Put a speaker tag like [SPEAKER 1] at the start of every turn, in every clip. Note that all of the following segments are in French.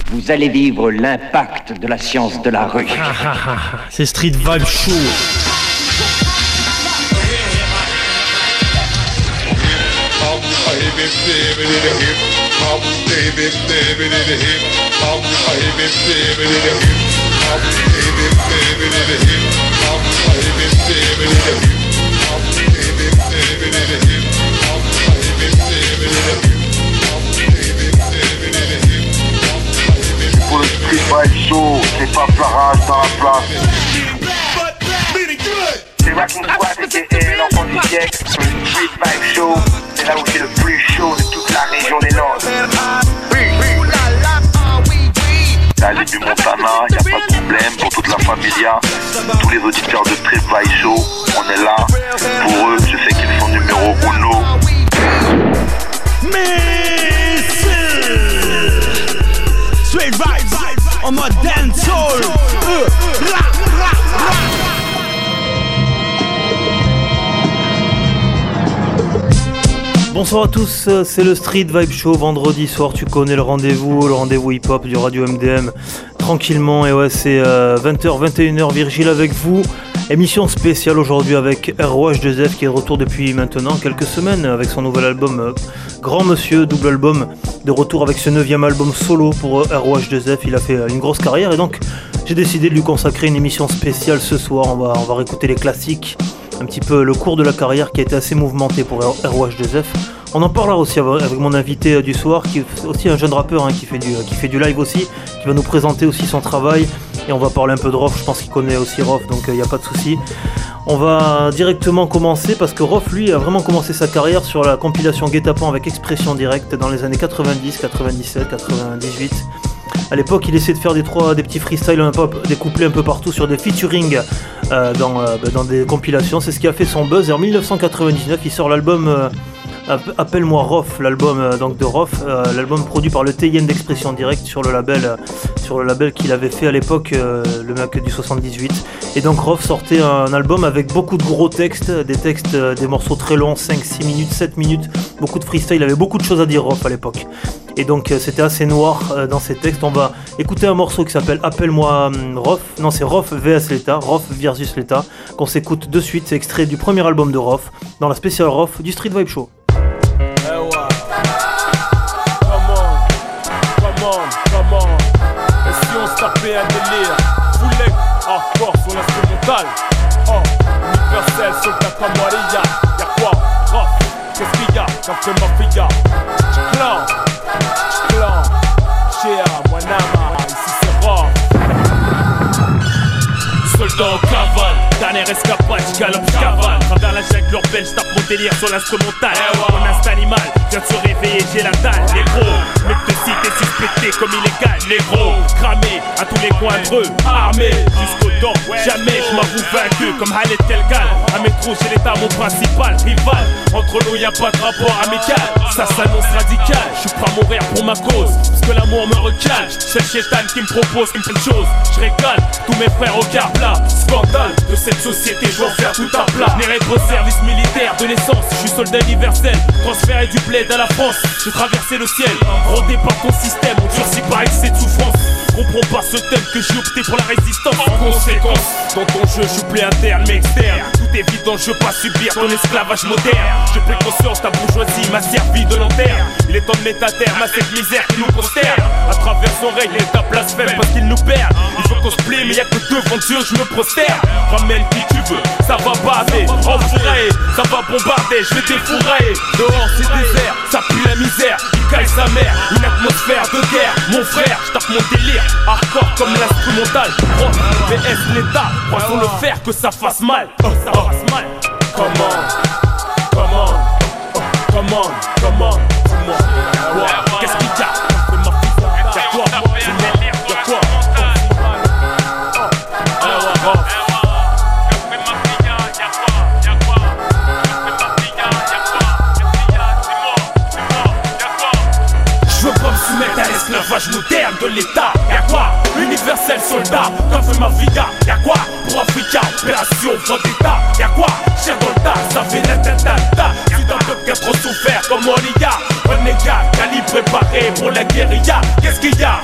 [SPEAKER 1] Vous allez vivre l'impact de la science de la rue.
[SPEAKER 2] C'est Street Vibe Show.
[SPEAKER 3] Pour le Street Vibe Show, c'est pas Flarage dans la place. C'est Racking Squad et l'enfant du siècle. Sur le Street Vibe Show, c'est là où c'est le plus chaud de toute la région des Landes. Salut du Montana, y'a pas de problème pour toute la familia. Tous les auditeurs de Street Vibe Show, on est là. Pour eux, je sais qu'ils sont numéro uno.
[SPEAKER 4] Straight vibes en mode dancehall.
[SPEAKER 2] Bonsoir à tous, c'est le Street Vibe Show, vendredi soir, tu connais le rendez-vous hip-hop du Radio MDM, tranquillement, et ouais, c'est 20h, 21h, Virgile avec vous, émission spéciale aujourd'hui avec ROH2F qui est de retour depuis maintenant quelques semaines avec son nouvel album Grand Monsieur, double album, de retour avec ce 9e album solo pour ROH2F, il a fait une grosse carrière et donc j'ai décidé de lui consacrer une émission spéciale ce soir, on va réécouter les classiques, un petit peu le cours de la carrière qui a été assez mouvementé pour ROH2F. On en parlera aussi avec mon invité du soir, qui est aussi un jeune rappeur qui fait du live aussi, qui va nous présenter aussi son travail. Et on va parler un peu de Rof, je pense qu'il connaît aussi Rof, donc il n'y a pas de souci. On va directement commencer parce que Rof, lui, a vraiment commencé sa carrière sur la compilation Guet-apens avec Expression Directe dans les années 90, 97, 98. À l'époque, il essayait de faire des petits freestyles, des couplets un peu partout sur des featuring dans des compilations. C'est ce qui a fait son buzz. Et en 1999, il sort l'album Appelle-moi Rof, l'album donc de Rof, l'album produit par le TIN d'Expression Directe sur le label qu'il avait fait à l'époque, le mec du 78. Et donc Rof sortait un album avec beaucoup de gros textes, des morceaux très longs, 5, 6 minutes, 7 minutes, beaucoup de freestyle, il avait beaucoup de choses à dire Rof à l'époque. Et donc c'était assez noir dans ses textes. On va écouter un morceau qui s'appelle Appelle-moi Rof. Non, c'est Rof vs l'État, Rof versus l'État, qu'on s'écoute de suite. C'est extrait du premier album de Rof, dans la spéciale Rof du Street Vibe Show.
[SPEAKER 5] Come on. Et si on se tapait un délire, full leg, hardcore sur l'instrumental. Universel, soldat Camarilla. Y'a quoi, Rof, qu'est-ce qu'il y a, j'en fais ma fille. Clan, Shea, Wanama, ici c'est Rof. Soldat en cavale, dernière escapade, j'galope, j'cavale. Travers la jungle urbaine, j'tape mon délire sur l'instrumental. Mon instinct animal vient de se réveiller, j'ai la dalle. Les gros, mec de cité suspecté comme illégal. Les gros, cramés à tous les coins de rue. Armés jusqu'aux dents, jamais j'm'avoue vaincu. Comme Halet Telgal, à métro j'ai l'état mon principal rival. Entre nous y'a pas de rapport amical, ça s'annonce radical. J'suis prêt à mourir pour ma cause, parce que l'amour me recale. C'est le chétan qui me propose une pleine chose. J'récale tous mes frères au quart plat. Scandale de cette société, je vais en faire tout un plat. Né au service militaire de naissance, je suis soldat universel. Transféré du bled à la France, j'ai traversé le ciel. Rodé par ton système, on durcit par excès de souffrance. Comprends pas ce thème que j'ai opté pour la résistance. En conséquence, dans ton jeu, je suis plus interne mais externe. Tout est évident, je veux pas subir ton esclavage moderne. J'ai pris conscience, ta bourgeoisie m'a servi de lanterne. Il est temps de mettre à terme à cette misère qui nous consterne. À travers son règle, il est ta blasphème parce qu'il nous perd. Il faut qu'on se plie, mais y'a que devant Dieu, je me prosterne. Ramène qui tu veux, ça va baver. Enfourailler, ça va bombarder, je vais t'effourailler. Dehors c'est désert, ça pue la misère. Il caille sa mère, une atmosphère de guerre. Mon frère, je tape mon délire. Hardcore comme l'instrumental. Rof, VS l'État, crois sur le fer que ça fasse mal. Ça fasse mal. Comment, dis-moi. Qu'est-ce qu'il y a? Y'a quoi? Y'a quoi? Je veux pas me soumettre à l'esclavage moderne de l'État. Y'a quoi? Universel soldat, qu'en fait ma fille? Y'a quoi? Pour Africa, opération Vendetta. Y'a quoi? Cher dans le tas, ça fait la tata. Si d'un peuple qui a trop souffert comme Oliga. Renégat, calibre préparé pour la guérilla. Qu'est-ce qu'il y a? C'est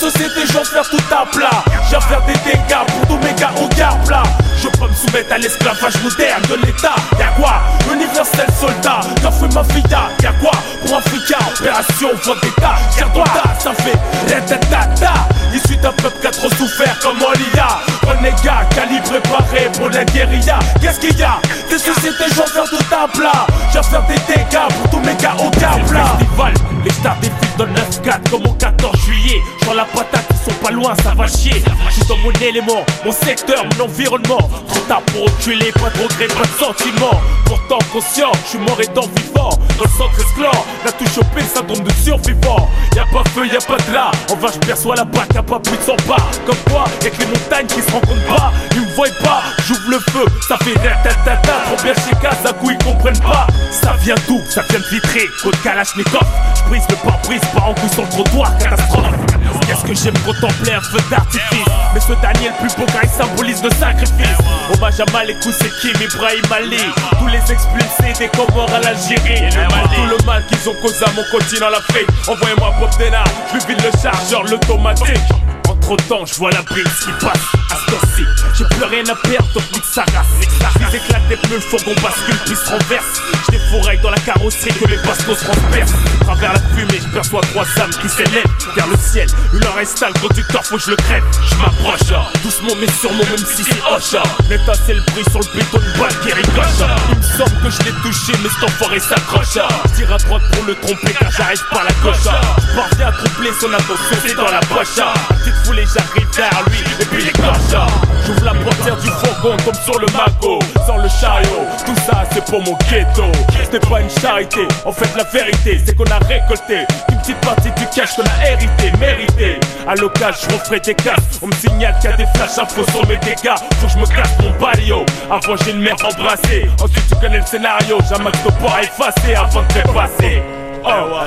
[SPEAKER 5] sociétés, je vais faire tout à plat. Je vais faire des dégâts pour tous mes gars au gars plat. Je peux me soumettre à l'esclavage moderne de l'État. Y'a quoi? Universel soldat, café mafia. Y'a quoi? Pour Africa, opération Vendetta. Tire ton tas, ça fait retatata. Issu d'un peuple qui a trop souffert comme Olia. Renégat, calibré, préparé pour la guérilla. Qu'est-ce qu'il y a? Des sociétés, je vais faire tout à plat. Je vais faire des dégâts pour tous mes gars au gars plat. Festival, les stars défilent dans le 9-4 comme au 14 juillet. J'en la patate, ils sont pas loin, ça va chier. Je suis dans mon élément, mon secteur, mon environnement. Trop tard pour reculer, pas de regret, pas de sentiment. Pourtant conscient, je suis mort étant vivant. Dans le centre esclore, n'a tout chopé le syndrome de survivant. Y'a pas feu, y'a pas de là. En vache, je perçois la bac, y'a pas plus de 100 pas. Comme quoi, y'a que les montagnes qui se rencontrent pas. Ils me voient pas, j'ouvre le feu, ça fait ratatata. Trop bien chez Casa, à coup ils comprennent pas. Ça vient d'où? Ça vient de Vitré, code Kalachnikov. Je brise le pare-brise, pas en couille sur le trottoir, catastrophe. Qu'est-ce que j'aime contempler un feu d'artifice. Mais ce dernier le plus beau car il symbolise le sacrifice. Hommage à Malekou, c'est Kim, Ibrahim Ali. Tous les expulsés des Comores à l'Algérie. Tout le mal qu'ils ont causé à mon continent l'Afrique. Envoyez-moi Bob Denard, je lui vide le chargeur, l'automatique. Entre temps, je vois la brise qui passe à ce temps-ci. J'ai plus rien à perdre, donc nique sa race. Ils éclatent des pneus, le fourgon bascule puis se renverse. Je défouraille dans la carrosserie que les bastos transpercent. À travers la fumée, je perçois 3 âmes qui s'élèvent vers le ciel. Une heure installe, le conducteur, faut que je le crève. Je m'approche, doucement mais sûrement, même si c'est hoche. L'étincelle brille sur le béton, une balle qui ricoche. Il me semble que je l'ai touché, mais cet enfoiré s'accroche. Je tire à droite pour le tromper car j'arrive par la gauche. Je parviens à troubler son attention, c'est dans la poche. Foulé, j'arrive vers lui et puis les cloches. J'ouvre la portière du fourgon, tombe sur le magot. Sans le chariot, tout ça c'est pour mon ghetto. C'était pas une charité, en fait la vérité c'est qu'on a récolté une petite partie du cash qu'on a hérité, mérité. À l'occasion je referai des casses. On me signale qu'il y a des flashs infos sur mes dégâts. Faut que je me casse mon balio. Avant j'ai une mère embrassée. Ensuite tu connais le scénario. J'ai un max de port à effacer avant de trépasser. Oh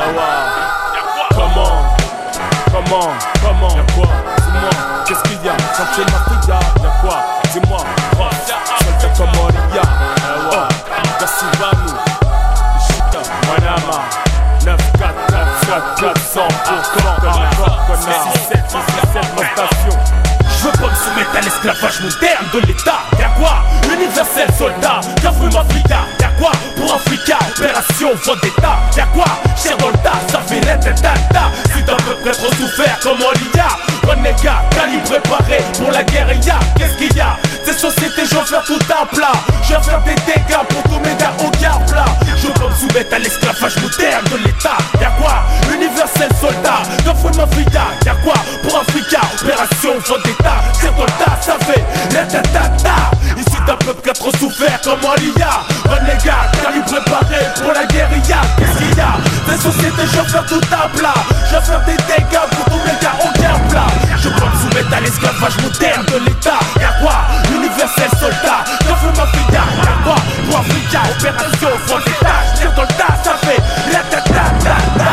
[SPEAKER 5] Comment Y'a quoi? Dis-moi, qu'est-ce qu'il y a? Chantier Mafia, y'a quoi? Dis-moi, soldat comme Olia. Gassivanu, Ishita, Manama, 9-4-9-4-4, 100%, 6-7, ma station. Je veux pas me soumettre à l'esclavage moderne de l'État. Y'a quoi? Universel soldat, café mafia. Y'a quoi? Pour Africa, opération Vendetta. Y'a quoi? Cher dans le tas, ça fait retatata. Si t'as peu près trop souffert comme Olia. Renégat, calibré, préparé pour la guérilla. Qu'est-ce qu'il y a? Ces sociétés, je vais faire tout à plat. Je vais faire des dégâts pour tous mes gars au gars plat. Je veux pas me soumettre à l'esclavage moderne de l'État. Y'a quoi? Universel soldat, café mafia. Y'a quoi? Pour Africa, opération Vendetta. Tire dans le tas, ça fait retatata. Ici d'un peuple qui a trop souffert comme Olia. Renégat, calibré, préparé pour la guérilla. Qu'est-ce qu'il y a? Des sociétés, je vais faire tout à plat. Je vais faire des dégâts pour tous mes gars au gars plat. Je peux me soumettre à l'esclavage moderne de l'État. Y'a quoi? Universel soldat, café mafia. Y'a quoi? Pour Africa, opération Vendetta. Tire dans le tas, ça fait retatata.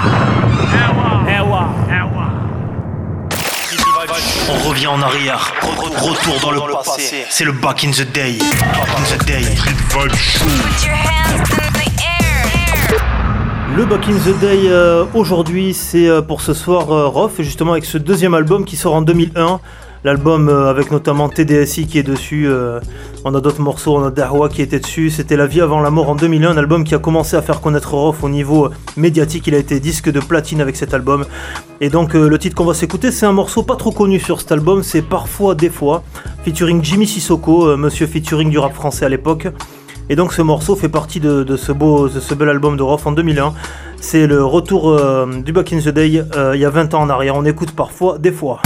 [SPEAKER 2] On revient en arrière, retour dans le passé. C'est le Back in the Day. Le Back in the Day aujourd'hui, c'est pour ce soir Rof, justement avec ce deuxième album qui sort en 2001. L'album avec notamment TDSI qui est dessus, on a d'autres morceaux, on a Dahwa qui était dessus, c'était La vie avant la mort en 2001, un album qui a commencé à faire connaître Rof au niveau médiatique, il a été disque de platine avec cet album. Et donc le titre qu'on va s'écouter, c'est un morceau pas trop connu sur cet album, c'est Parfois des fois, featuring Jimmy Sissoko, monsieur featuring du rap français à l'époque. Et donc ce morceau fait partie de ce bel album de Rof en 2001. C'est le retour du Back in the Day il y a 20 ans en arrière, on écoute Parfois des fois.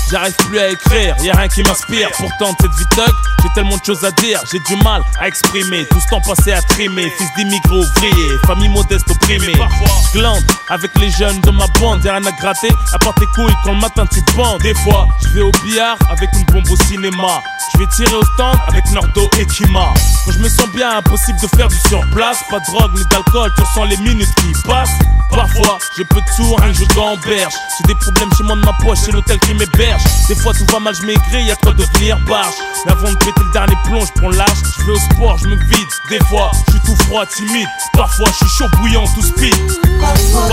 [SPEAKER 5] j'arrive plus à écrire, y'a rien qui m'inspire. Pourtant cette vie thug, j'ai tellement de choses à dire, j'ai du mal à exprimer. Tout ce temps passé à trimer, fils d'immigrés ouvriers, famille modeste opprimée. Je glande avec les jeunes de ma bande, y'a rien à gratter, à part tes couilles quand le matin tu bandes. Des fois, je vais au billard avec une bombe au cinéma. Je vais tirer au stand avec Nordo et Kima. Quand je me sens bien, impossible de faire du surplace. Pas de drogue ni d'alcool, tu ressens les minutes qui passent. Parfois, j'ai peu de sous, rien que je gamberge. J'ai des problèmes chez moi de ma poche, c'est l'hôtel qui m'héberge. Des fois tout va mal, je maigris, y'a quoi devenir barge. Mais avant de péter le dernier plomb, je prends l'âge. Je vais au sport, je me vide. Des fois, je suis tout froid, timide. Parfois, je suis chaud, bouillant, tout speed.
[SPEAKER 6] Parfois,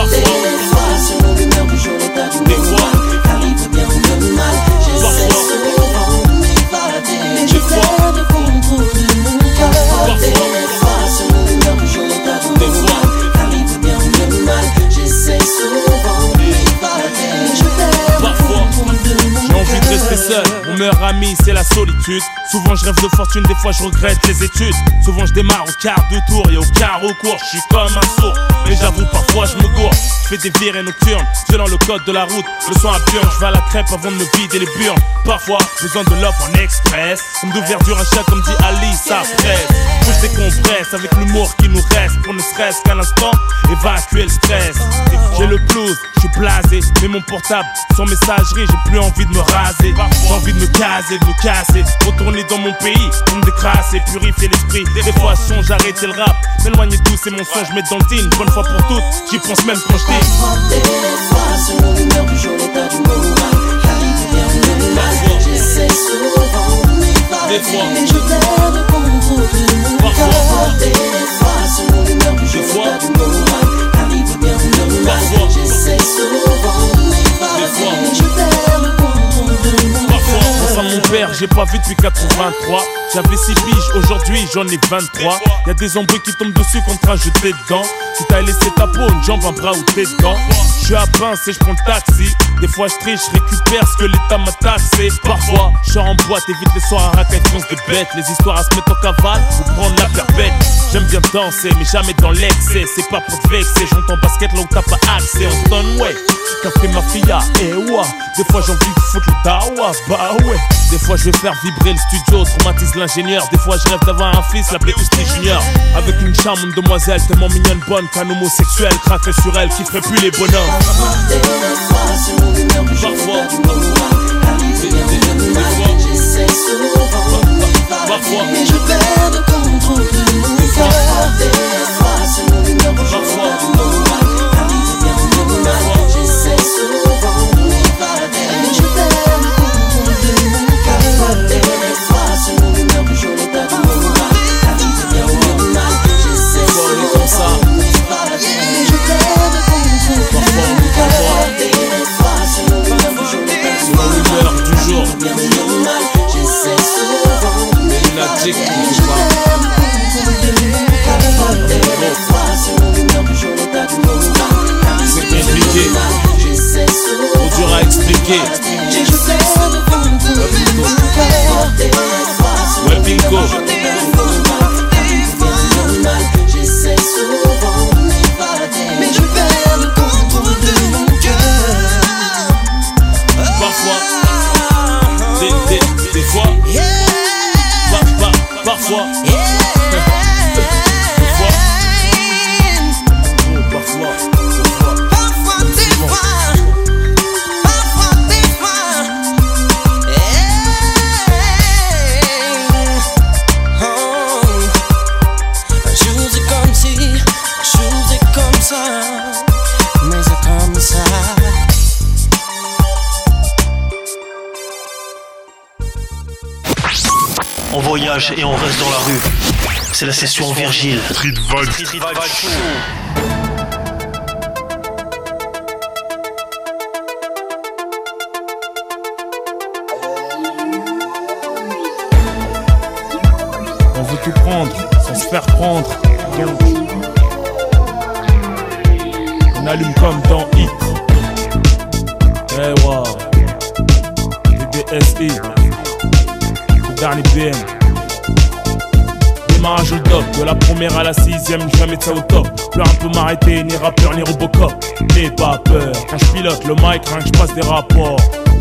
[SPEAKER 6] selon l'humeur du jour, l'état du moment. Arrive bien ou de mal, j'essaie souvent de m'évader. Mais je perds le contrôle de mon cœur. Parfois, selon l'humeur du jour, l'état du moment. Arrive bien ou de mal, j'essaie souvent de m'évader. Mais je perds le contrôle de mon cœur.
[SPEAKER 5] J'ai envie de rester seul, mon meilleur ami c'est la solitude. Souvent je rêve de fortune, des fois je regrette les études. Souvent je démarre au quart de tour et au quart au cours, je suis comme un sourd. Mais j'avoue parfois je me gourre, je fais des virées nocturnes, violant le code de la route. Le son absurde, je vais à la crêpe avant de me vider les burnes. Parfois besoin de l'offre en express, comme de verdure un chat comme dit Ali, ça presse. Faut que je décompresse avec l'humour qui nous reste, pour ne serait-ce qu'un instant évacuer le stress. J'ai le blues, je suis blasé, mais mon portable sans messagerie, j'ai plus envie de me raser. J'ai envie de me caser, de me casser, retourner dans mon pays, pour me décrasser, purifier l'esprit. Des fois songe arrêter le rap, m'éloigner de tous ces mensonges, mettre dans le team, bonne fois pour toutes, j'y pense même quand je dis.
[SPEAKER 6] Des fois, selon l'humeur du jour, l'état du moment. Arrive bien ou de mal, j'essaie souvent de m'évader. Mais je perds le contrôle de mon cœur. Des fois, selon l'humeur du jour, l'état du moment. Arrive bien ou de mal, j'essaie souvent de m'évader. Mais je perds le contrôle de mon cœur.
[SPEAKER 5] Pense à mon père, j'ai pas vu depuis 83. J'avais 6 piges, aujourd'hui j'en ai 23. Y'a des embrouilles qui tombent dessus contre un jeté dedans. Si t'as laissé ta peau, une jambe, un bras ou tes dents. Je suis à Pince et je prends le taxi. Des fois je triche, je récupère ce que l'état m'a taxé. Parfois, je sors en boîte, évite les soirs à racaille, fonce des bêtes. Les histoires à se mettre en cavale ou prendre la perpète. J'aime bien danser, mais jamais dans l'excès. C'est pas pour te vexer, je monte en basket là où t'as pas accès. En Stoneway, café mafia, et ouah. Des fois j'ai envie de foutre le dawa, bah ouais. Des fois je vais faire vibrer le studio, traumatise l'ingénieur. Des fois je rêve d'avoir un fils, l'appeler Ousty Junior. Avec une charmante demoiselle tellement mignonne, bonne qu'un homosexuel craquerait sur elle qui ferait plus les bonhommes.
[SPEAKER 6] Parfois, selon l'humeur du jour, l'état du moment. Arrive bien ou de mal, j'essaie souvent de m'évader. Mais je perds le contrôle de mon cœur. Parfois, selon l'humeur du jour, l'état du moment. Arrive bien ou de mal, j'essaie souvent de m'évader. Mais je perds le contrôle de mon cœur. Parfois, selon l'humeur du jour, l'état du moment. Arrive bien ou de mal, j'essaie souvent de m'évader. Mais je perds le contrôle de mon cœur. Parfois, selon l'humeur du jour, l'état du moment. Arrive bien ou de mal, j'essaie souvent de m'évader. Mais je perds le contrôle de mon cœur. Parfois, selon l'humeur du jour, l'état du moment.
[SPEAKER 5] C'est compliqué, trop dur à expliquer. Ouais, bingo.
[SPEAKER 6] J'essaie souvent de m'évader, mais je perds le contrôle de mon cœur.
[SPEAKER 5] Parfois, des fois, parfois,
[SPEAKER 2] On voyage et on reste dans la rue. C'est la session Virgile.
[SPEAKER 7] Street Vibe
[SPEAKER 2] Show.
[SPEAKER 5] on veut tout prendre sans se faire prendre. Donc, on allume comme dans Hit. Eh wow. BBSI. Le dernier BM. Démarrage au top, de la première à la 6ème, jamais de ça au top. Plus un peu m'arrêter, ni rappeur ni Robocop. N'aie pas peur, quand je pilote le mic, rien que je passe des rapports.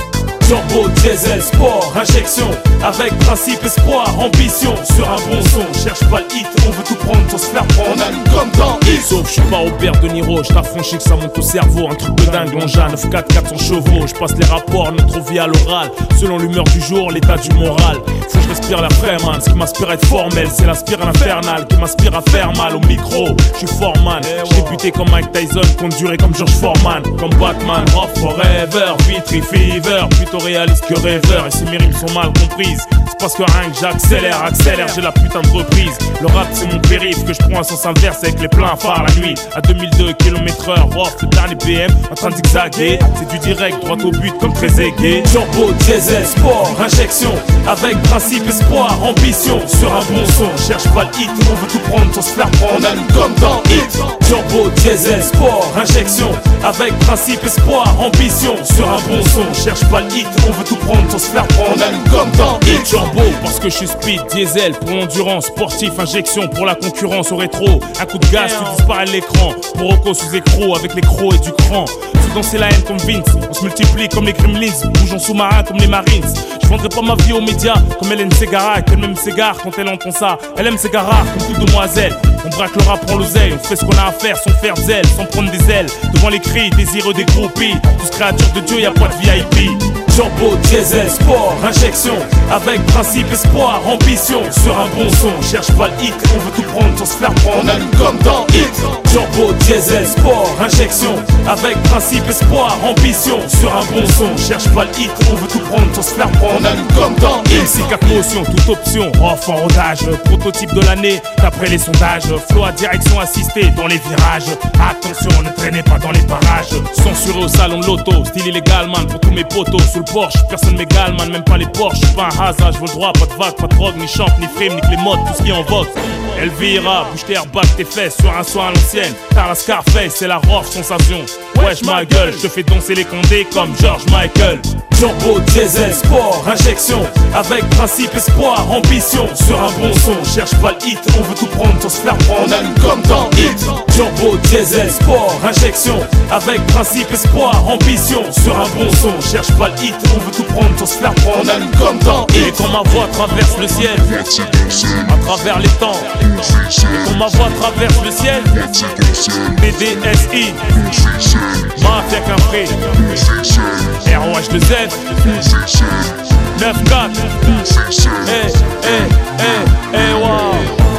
[SPEAKER 5] Turbo, diesel, sport, injection, avec principe, espoir, ambition. Sur un bon son, cherche pas le hit, on veut tout prendre sans se faire prendre. On allume comme dans Hit. Sauf je suis pas Robert De Niro, je t'affranchis que ça monte au cerveau. Un truc de dingue, l'engin, 9-4, 400 chevaux. Je passe les rapports, notre vie à l'oral. Selon l'humeur du jour, l'état du moral. Faut que je respire la fraie, man. Ce qui m'inspire à être formel, c'est la spirale infernale qui m'inspire à faire mal au micro. Je suis fort, man. J'ai buté comme Mike Tyson, compte durer comme George Foreman. Comme Batman, Rough Forever, Vitry Fever. Plutôt réaliste que rêveur. Et si mes rimes sont mal comprises, c'est parce que rien que j'accélère, j'ai la putain de reprise. Le rap c'est mon périph' que je prends à sens inverse avec les pleins phares la nuit. À 2002 km/h, rough, le dernier BM en train de zigzaguer. C'est du direct, droit au but comme très aigué. Turbo, diesel, sport, injection, avec principe, espoir, ambition. Sur un bon son, cherche pas le hit, on veut tout prendre sans se faire prendre. On allume comme dans Hit. Turbo, diesel, sport, injection, avec principe, espoir, ambition. Sur un bon son, cherche pas le hit, on veut tout prendre sans se faire prendre. On allume comme dans Hit. Turbo, parce que je suis speed, diesel, pour l'endurance, sportif, injection, pour la concurrence au rétro. Un coup de gaz, tu disparais de l'écran. Pour Rocco sous écro, avec les crocs et du cran. Sous danser la haine comme Vince, on se multiplie comme les Gremlins. Bougeons sous-marins comme les Marines. Je vendrai pas ma vie aux médias comme Hélène Ségara, avec le même cigare quand elle entend ça. Elle aime ses garas comme toute demoiselle. On braque le rap, prend l'oseille, on fait ce qu'on a à faire sans faire zèle, sans prendre des ailes. Devant les cris, désireux des groupies. Tous créatures de Dieu, y'a pas de VIP. Turbo, diesel, sport, injection, avec principe, espoir, ambition. Sur un bon son, cherche pas le hit, on veut tout prendre sans se faire prendre. On allume comme dans Hit. Turbo, diesel, sport, injection, avec principe, espoir, ambition. Sur un bon son, cherche pas le hit, on veut tout prendre sans se faire prendre. On allume comme dans Hit. C'est 4 motions, toute option, off en rodage. Prototype de l'année, d'après les sondages. Flow à direction assistée dans les virages. Attention, ne traînez pas dans les parages. Censuré au salon de l'auto, style illégal man pour tous mes potos. Sous le Porsche, personne m'égale man, même pas les Porsche. J'suis pas un hasard, j'veux le droit, pas de vague, pas de drogue, ni champ, ni frime, ni que les modes, tout ce qui est en vogue. Elvira, bouge tes airbags, tes fesses sur un soin à l'ancienne. Car la Scarface, c'est la rough sensation. Wesh ma gueule, j'te fais danser les condés comme George Michael. Turbo, diesel, sport, injection, avec principe, espoir, ambition. Sur un bon son, cherche pas le hit, on veut tout prendre sans se faire prendre. On allume comme dans Hit. Turbo, diesel, sport, injection, avec principe, espoir, ambition. Sur un bon son, cherche pas le hit, on veut tout prendre sans se faire prendre. On allume comme dans Hit. Et quand ma voix traverse le ciel, à travers les temps. Et quand ma voix traverse le ciel, BDSI, Mafia Capri, ROH2Z, 9-4, wow.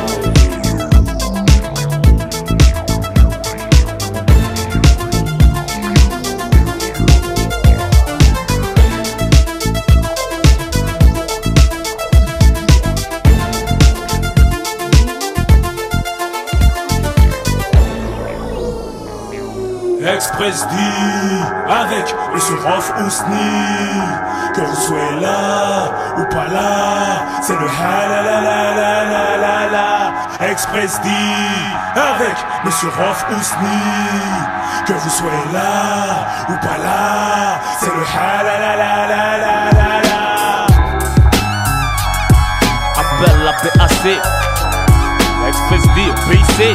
[SPEAKER 5] Express D avec et sur Off Ousni. Que vous soyez là ou pas là, c'est le ha la la la la la la la. Express D avec Monsieur Off Ousni. Que vous soyez là ou pas là, c'est le ha la la la la la la la. Appelle la PAC, Express D, PC.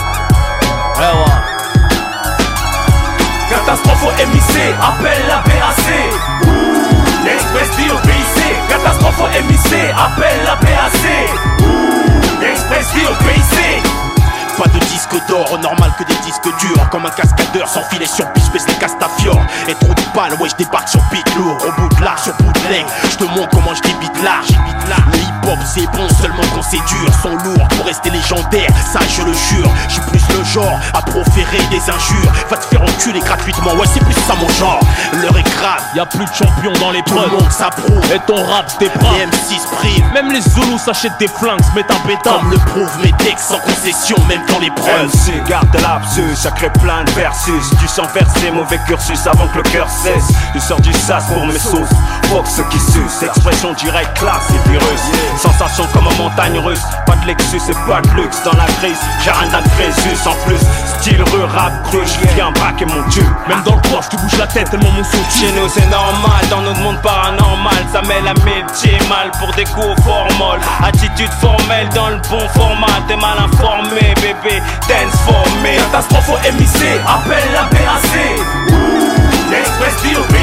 [SPEAKER 5] Catastrophe au MIC, appelle la PAC. L'Express dit au PIC. Catastrophe au MIC, appelle la PAC. L'Express dit au PIC.
[SPEAKER 7] Pas de disque d'or, normal que des disques durs. Comme un cascadeur sans filet sur biche, baisse les castafiores. Et trop de balles, ouais j'débarque sur beat lourd. Au bout de l'arche, sur bout de leg, j'te montre comment j'débite large. Le hip-hop c'est bon seulement quand c'est dur. Sont lourds pour rester légendaire, ça je le jure. J'suis plus le genre à proférer des injures. Va te faire enculer gratuitement, ouais c'est plus ça mon genre. L'heure est grave,
[SPEAKER 5] y'a plus de champions dans les
[SPEAKER 7] tout le monde s'approuve.
[SPEAKER 5] Et ton rap t'épreuve.
[SPEAKER 7] Les M6 privent,
[SPEAKER 5] même les Zoulous s'achètent des flingues, se mettent un pétard.
[SPEAKER 7] comme le prouve mes textes sans concession, même dans l'épreuve.
[SPEAKER 8] MC garde l'absus, ça crée plein de versus. Du sang versé, mauvais cursus avant que le cœur cesse. Je sors du sas pour mes sauces, fuck ceux qui sucent. Expression directe, classe et virus. Sensation comme en montagne russe. Pas de Lexus et pas de luxe dans la crise. J'ai rien d'un Crésus en plus. Style rap cru, j'viens braquer mon cul.
[SPEAKER 5] Même dans le poche, tu bouges la tête tellement mon son.
[SPEAKER 8] Chez nous c'est normal, dans notre monde paranormal. Ça mêle à métier mal pour des coups formol. Attitude formelle dans le bon format. T'es mal informé bébé, dance for me.
[SPEAKER 5] Catastrophe au MIC, appelle la PAC. L'Express dit au PIC.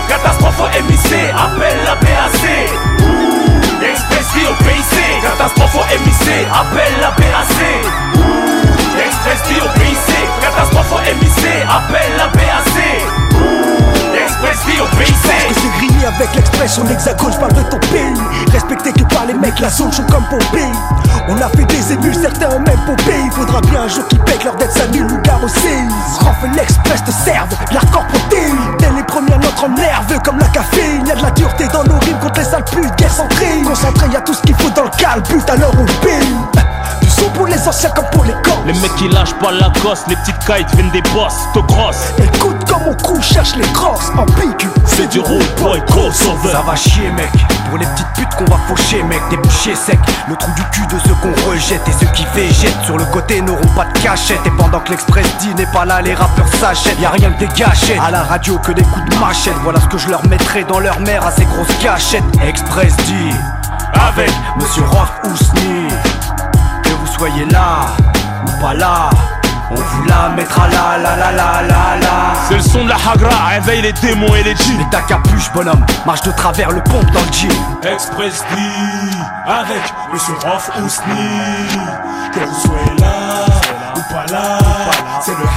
[SPEAKER 7] catastrophe au MIC, appelle la BAC. Express vie au PIC, catastrophe au MIC, appelle la BAC. Express vie au PIC, catastrophe au MIC, appelle la BAC. Express vie au PIC.
[SPEAKER 9] Que c'est grigné avec l'expression d'hexagone, j'parle de ton pays. Respecté que par les mecs, la zone chaud comme Pompéi. On a fait des émules, certains ont même Pompéi. Faudra bien un jour qu'ils payent leur dette s'annule ou gare aussi. Rafle l'Express te serve, l'hardcore protéine. Dès les premières notes en nerveux comme la caféine. Y'a de la dureté dans nos rimes contre les sales putes, guerre centrée. Concentré, y'a tout ce qu'il faut dans le calbut, alors on paye. Du son pour les anciens comme pour les corps.
[SPEAKER 5] Les mecs qui lâchent pas la gosse, les petites kites viennent des boss, te grosse.
[SPEAKER 9] Écoute comme on cou cherche les grosses en pique.
[SPEAKER 5] C'est du road boy crossover.
[SPEAKER 9] Ça va chier mec, pour les petites putes qu'on va faucher mec. Des bouchers secs, le trou du cul de ceux qu'on rejette. Et ceux qui végètent sur le côté n'auront pas de cachette. Et pendant que l'Express dit n'est pas là, les rappeurs s'achètent. Y'a rien que des gâchettes, à la radio que des coups de machette. Voilà ce que je leur mettrai dans leur mère à ces grosses cachettes. Express dit, avec Monsieur Rof Ousni. Que vous soyez là ou pas là, on vous la mettra là, là, là, là, là, là.
[SPEAKER 5] C'est le son de la Hagra, réveille les démons et les djinns.
[SPEAKER 9] Et ta capuche bonhomme, marche de travers le pompe dans le jean.
[SPEAKER 5] Express D, avec Monsieur Rof Ousni. Que vous soyez là ou pas là, c'est le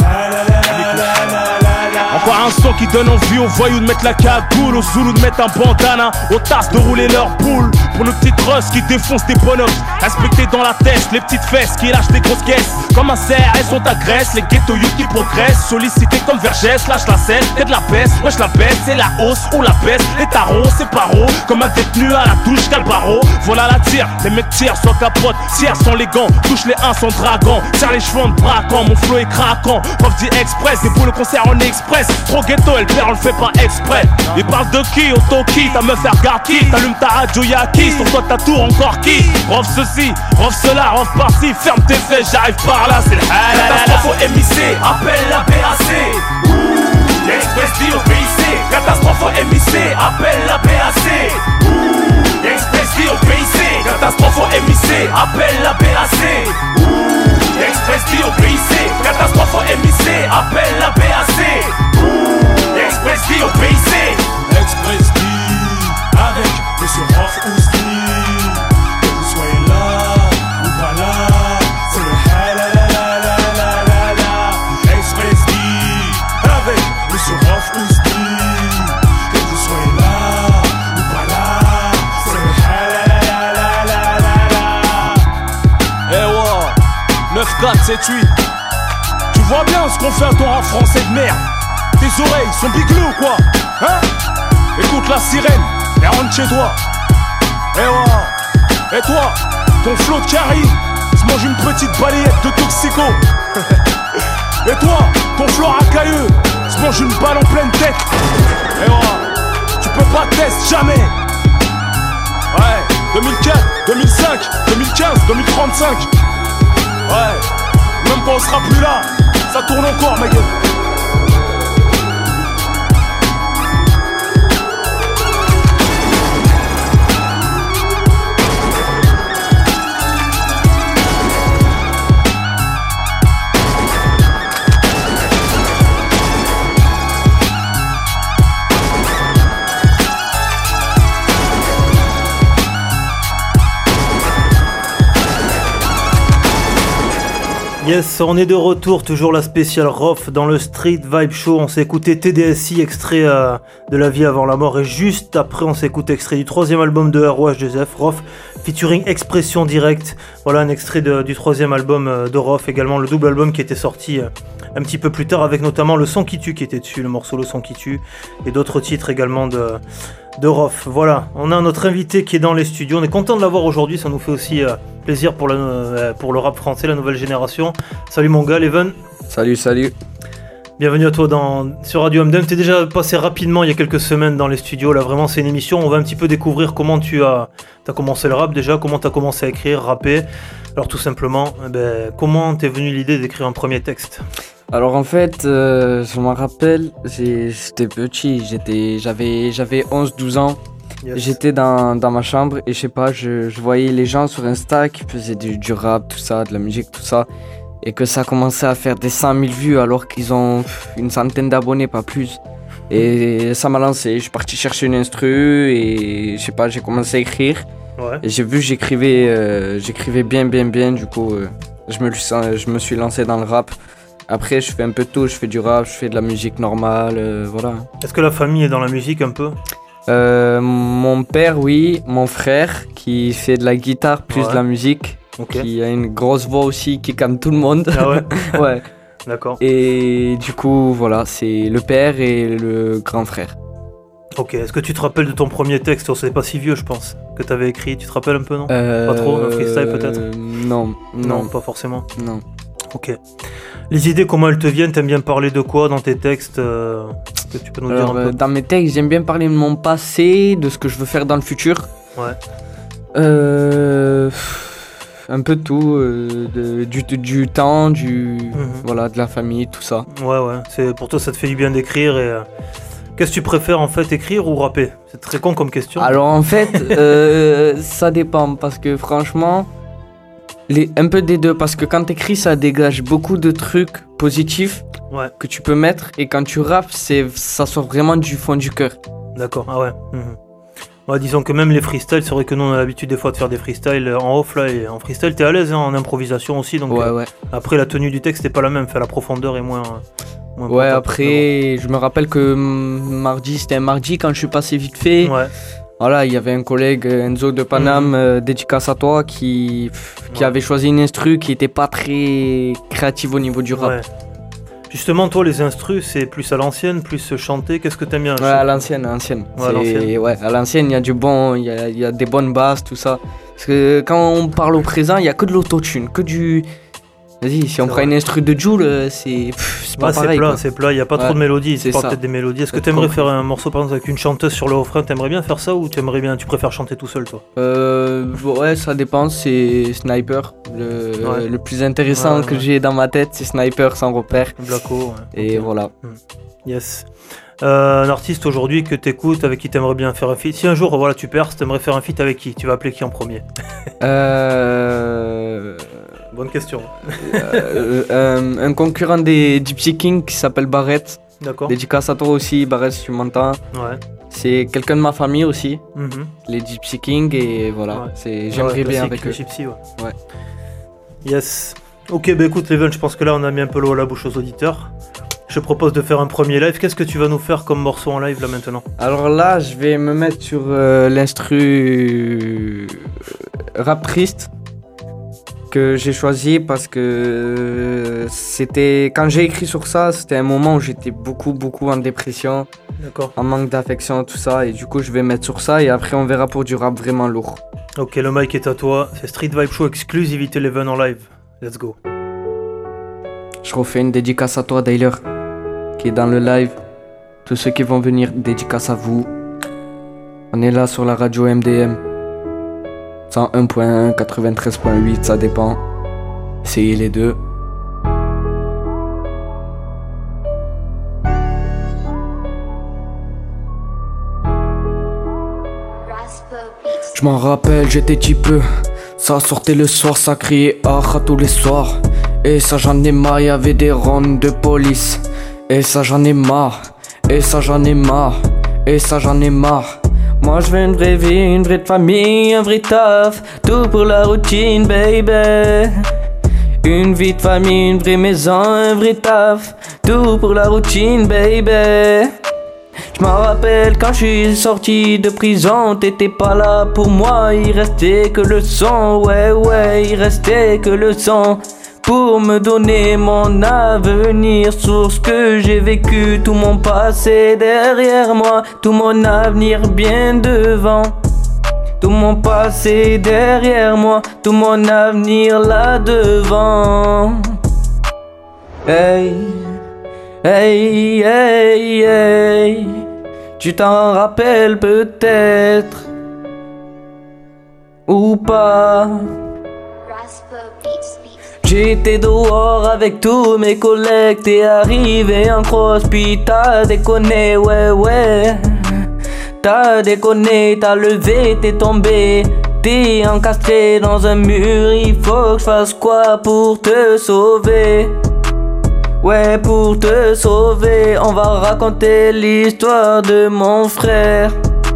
[SPEAKER 5] encore un son qui donne envie aux voyous de mettre la cagoule, aux Zoulous de mettre un bandana, aux tasses de rouler leurs boules. Pour nos petites russes qui défoncent des bonhommes, respectés dans la tête, les petites fesses qui lâchent des grosses caisses. Comme un cerf, elles sont agressent, les ghetto youth qui progressent, sollicités comme Vergès, lâche la scène, t'es de la peste, wesh la baisse, c'est la hausse ou la baisse. Les tarots, c'est paro, comme un détenu à la touche, calbaro. Voilà la tire, les mecs tirent sans capote, tirent sans les gants, touche les uns sans dragon, serre les cheveux en braquant, mon flow est craquant. Prof dit express, et pour le concert on est express. Trop ghetto, elle perd, on le fait pas exprès. Il parle de qui, auto qui, ta meuf elle regarde qui, t'allumes ta radio y'a qui, sur toi ta tour encore qui. Rof ceci, rof cela, rof par-ci, ferme tes fesses, j'arrive par là, c'est le
[SPEAKER 7] catastrophe au MIC, appelle la BAC. Express dit au PIC, catastrophe au MIC, appelle la BAC. Express dit au PIC, catastrophe au MIC, appelle la BAC. Express dit au PIC, catastrophe au MIC, appelle la BAC. Express dit au PIC.
[SPEAKER 5] Express D, avec Monsieur Rof Ousni. Que vous soyez là ou pas là, c'est le la. Express D, avec Monsieur Rof Ousni. Que vous soyez là ou pas là, c'est le la. Eh ouais, 9, 4, 7, 8. Tu vois bien ce qu'on fait à ton rap français de merde. Tes oreilles sont biglées ou quoi? Hein? Écoute la sirène et rentre chez toi. Eh ouais. Et toi, ton flot de carry se mange une petite balayette de toxico. Et toi, ton flot racailleux se mange une balle en pleine tête. Eh ouais. Tu peux pas tester jamais. Ouais. 2004, 2005, 2015, 2035. Ouais. Même quand on sera plus là, ça tourne encore ma gueule.
[SPEAKER 2] Yes, on est de retour, toujours la spéciale Rof dans le Street Vibe Show. On s'est écouté TDSI, extrait de La vie avant la mort, et juste après on s'est écouté extrait du 3e album de ROH2F, Rof, featuring Expression Directe. Voilà un extrait du 3e album de Rof, également le double album qui était sorti un petit peu plus tard, avec notamment Le Son qui tue qui était dessus, le morceau Le Son qui tue, et d'autres titres également de Rof. Voilà, on a notre invité qui est dans les studios, on est content de l'avoir aujourd'hui, ça nous fait aussi plaisir pour le rap français, la nouvelle génération. Salut mon gars, Leven.
[SPEAKER 10] Salut.
[SPEAKER 2] Bienvenue à toi sur Radio MDM. T'es déjà passé rapidement il y a quelques semaines dans les studios, là vraiment c'est une émission, on va un petit peu découvrir comment t'as commencé le rap déjà, comment t'as commencé à écrire, rapper. Alors tout simplement, comment t'es venu l'idée d'écrire un premier texte?
[SPEAKER 10] Alors en fait, je m'en rappelle, j'étais petit, j'avais 11-12 ans. Yes. J'étais dans ma chambre et je sais pas, je voyais les gens sur Insta qui faisaient du rap, tout ça, de la musique, tout ça. Et que ça commençait à faire des 100 000 vues alors qu'ils ont une centaine d'abonnés, pas plus. Et ça m'a lancé, je suis parti chercher une instru et je sais pas, j'ai commencé à écrire.
[SPEAKER 2] Ouais.
[SPEAKER 10] Et j'ai vu que j'écrivais bien, du coup je me suis lancé dans le rap. Après je fais un peu de tout, je fais du rap, je fais de la musique normale, voilà.
[SPEAKER 2] Est-ce que la famille est dans la musique un peu?
[SPEAKER 10] Mon père oui, mon frère qui fait de la guitare plus de la musique, qui a une grosse voix aussi, qui calme tout le monde.
[SPEAKER 2] Ah ouais.
[SPEAKER 10] Ouais.
[SPEAKER 2] D'accord.
[SPEAKER 10] Et du coup voilà, c'est le père et le grand frère.
[SPEAKER 2] Ok, est-ce que tu te rappelles de ton premier texte? C'est pas si vieux je pense, que t'avais écrit, tu te rappelles un peu non? Pas trop, un freestyle peut-être?
[SPEAKER 10] Non,
[SPEAKER 2] pas forcément.
[SPEAKER 10] Non.
[SPEAKER 2] Ok. Les idées, comment elles te viennent? T'aimes bien parler de quoi dans tes textes? Que tu peux nous dire un peu?
[SPEAKER 10] Dans mes textes, j'aime bien parler de mon passé, de ce que je veux faire dans le futur.
[SPEAKER 2] Ouais.
[SPEAKER 10] Un peu de tout, du temps, voilà, de la famille, tout ça.
[SPEAKER 2] Ouais. Pour toi, ça te fait du bien d'écrire et... Qu'est-ce que tu préfères en fait, écrire ou rapper? C'est très con comme question.
[SPEAKER 10] Alors en fait, ça dépend parce que franchement, un peu des deux. Parce que quand t'écris, ça dégage beaucoup de trucs positifs que tu peux mettre. Et quand tu rappes, ça sort vraiment du fond du cœur.
[SPEAKER 2] D'accord, ah ouais. Ouais, disons que même les freestyles, c'est vrai que nous on a l'habitude des fois de faire des freestyles en off là. Et en freestyle, t'es à l'aise en improvisation aussi. Donc
[SPEAKER 10] ouais.
[SPEAKER 2] Après, la tenue du texte n'est pas la même. La profondeur est moins...
[SPEAKER 10] Ouais, après, je me rappelle que c'était un mardi quand je suis passé vite fait.
[SPEAKER 2] Ouais.
[SPEAKER 10] Voilà, il y avait un collègue, Enzo de Paname, dédicace à toi, qui avait choisi une instru qui était pas très créative au niveau du rap.
[SPEAKER 2] Ouais. Justement, toi, les instrus, c'est plus à l'ancienne, plus chanter. Qu'est-ce que t'aimes bien?
[SPEAKER 10] Ouais, à l'ancienne. Ouais, à l'ancienne, il y a du bon, il y a des bonnes basses, tout ça. Parce que quand on parle au présent, il y a que de l'autotune, que du... Vas-y, si on prend une instru de Joule, c'est pas pareil.
[SPEAKER 2] C'est plat, il n'y a pas trop de mélodies, c'est pas peut-être des mélodies. Est-ce que tu aimerais faire un morceau par exemple avec une chanteuse sur le refrain? T'aimerais bien faire ça ou tu préfères chanter tout seul toi?
[SPEAKER 10] Ouais, ça dépend, c'est Sniper. Le plus intéressant que j'ai dans ma tête, c'est Sniper sans repère.
[SPEAKER 2] Blacko,
[SPEAKER 10] Et voilà.
[SPEAKER 2] Yes. Un artiste aujourd'hui que t'écoutes, avec qui t'aimerais bien faire un feat. Si un jour voilà, tu perces, t'aimerais faire un feat avec qui? Tu vas appeler qui en premier? Bonne question.
[SPEAKER 10] Un concurrent des Gypsy King qui s'appelle Barrett.
[SPEAKER 2] D'accord.
[SPEAKER 10] Dédicace à toi aussi, Barrett, si tu m'entends.
[SPEAKER 2] Ouais.
[SPEAKER 10] C'est quelqu'un de ma famille aussi. Les Gypsy King et voilà. J'aimerais bien avec eux.
[SPEAKER 2] Gypsy, ouais. Yes. Ok, bah écoute, Leven, je pense que là on a mis un peu l'eau à la bouche aux auditeurs. Je propose de faire un premier live. Qu'est-ce que tu vas nous faire comme morceau en live là maintenant?
[SPEAKER 10] Alors là, je vais me mettre sur l'instru rap triste que j'ai choisi parce que quand j'ai écrit sur ça, c'était un moment où j'étais beaucoup en dépression, en manque d'affection, tout ça, et du coup je vais mettre sur ça et après on verra pour du rap vraiment lourd.
[SPEAKER 2] Ok, le mic est à toi, c'est Street Vibe Show exclusivité Leven en live, let's go.
[SPEAKER 10] Je refais une dédicace à toi Dailer qui est dans le live, tous ceux qui vont venir, dédicace à vous. On est là sur la radio MDM 101.1, 93.8, ça dépend. Essayez les deux. Je m'en rappelle, j'étais typeux. Ça sortait le soir, ça criait ah tous les soirs. Et ça j'en ai marre, y'avait des rondes de police. Et ça j'en ai marre, et ça j'en ai marre, et ça j'en ai marre. Moi je veux une vraie vie, une vraie famille, un vrai taf. Tout pour la routine baby. Une vie de famille, une vraie maison, un vrai taf. Tout pour la routine baby. Je m'en rappelle quand je suis sorti de prison, t'étais pas là pour moi, il restait que le son, ouais, il restait que le son. Pour me donner mon avenir sur ce que j'ai vécu, tout mon passé derrière moi, tout mon avenir bien devant. Tout mon passé derrière moi, tout mon avenir là devant. Hey, hey, hey, hey. Tu t'en rappelles peut-être ou pas? J'étais dehors avec tous mes collègues, t'es arrivé en cross, puis t'as déconné, ouais. T'as déconné, t'as levé, t'es tombé, t'es encastré dans un mur, il faut que je fasse quoi pour te sauver?
[SPEAKER 11] Ouais, pour te sauver, on va raconter l'histoire de mon frère.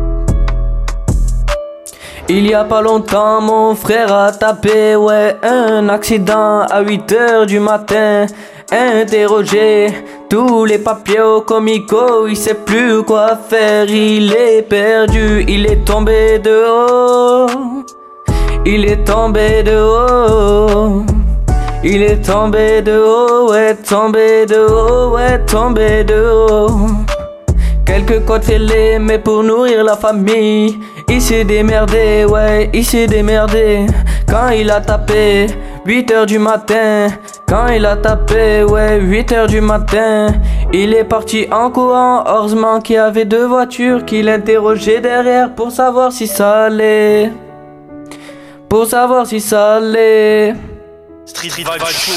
[SPEAKER 11] Il y a pas longtemps, mon frère a tapé, ouais, un accident à 8h du matin. Interrogé, tous les papiers au comico, il sait plus quoi faire, il est perdu, il est tombé de haut. Il est tombé de haut. Il est tombé de haut, ouais, tombé de haut, ouais, tombé de haut. Quelques codes fêlés, mais pour nourrir la famille, il s'est démerdé, ouais, il s'est démerdé. Quand il a tapé 8h du matin, quand il a tapé, ouais, 8h du matin, il est parti en courant. Heureusement qu'il y avait 2 voitures qui l'interrogeaient derrière pour savoir si ça allait. Pour savoir si ça allait.
[SPEAKER 7] Street Vibe Show.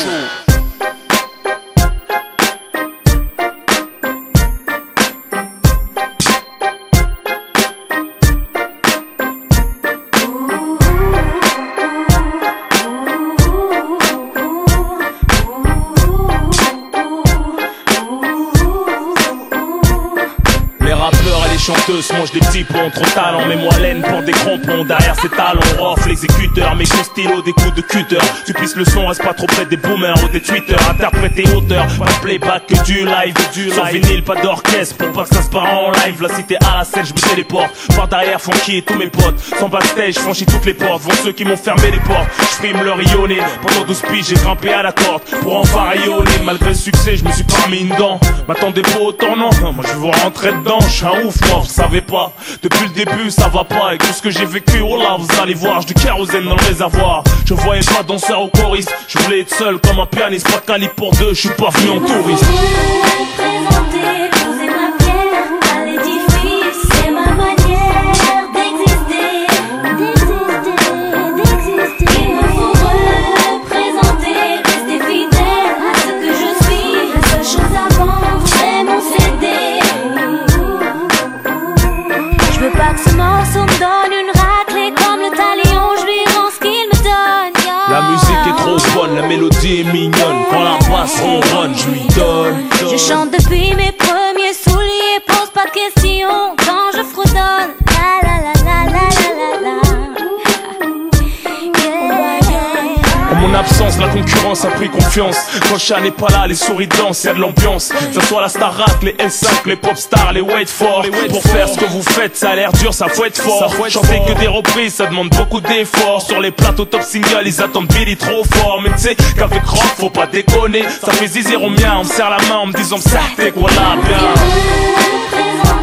[SPEAKER 5] Chanteuses mangent des petits ponts, trop talent, mets-moi laine pour des crampons. Derrière ces talons, off l'exécuteur, mes coups stylo, des coups de cutter. Tu pisses le son, reste pas trop près des boomers ou des tweeters. Interprète et auteur, pas de playback que du live. Sans vinyle, pas d'orchestre, pour pas que ça se part en live. La cité à la scène, je me téléporte. Par derrière, funky et tous mes potes. Sans backstage, franchis toutes les portes. Vont ceux qui m'ont fermé les portes. J'frime le rayonné. Pendant 12 piges, j'ai grimpé à la corde pour enfin rayonner. Malgré le succès, je me suis pas mis une dent. M'attendez pas au tournant, moi je veux vous rentrer dedans. J'suis un ouf, moi, vous savez pas. Depuis le début, ça va pas. Avec tout ce que j'ai vécu, oh là, vous allez voir. J'ai du kérosène dans le réservoir. Je voyais pas danseur ou choriste. Je voulais être seul comme un pianiste. Pas de calibre pour 2, je suis pas venu en touriste. La mélodie est mignonne, quand la basse ronronne, je lui donne.
[SPEAKER 12] Je chante depuis mes premiers souliers, pose pas de questions quand je fredonne. La la la la la la la la.
[SPEAKER 5] En mon absence, la concurrence a pris confiance. Quand Chat n'est pas là, les souris dansent, y'a de l'ambiance. Que ce soit la Starac, les S5, les pop stars, les wait for. Pour faire ce que vous faites, ça a l'air dur, ça faut être fort. Chanter que des reprises, ça demande beaucoup d'efforts. Sur les plateaux top single, ils attendent Billy trop fort. Mais tu sais qu'avec rock, faut pas déconner. Ça fait zizir au mien, on me serre la main en me disant ça, t'es quoi là, bien.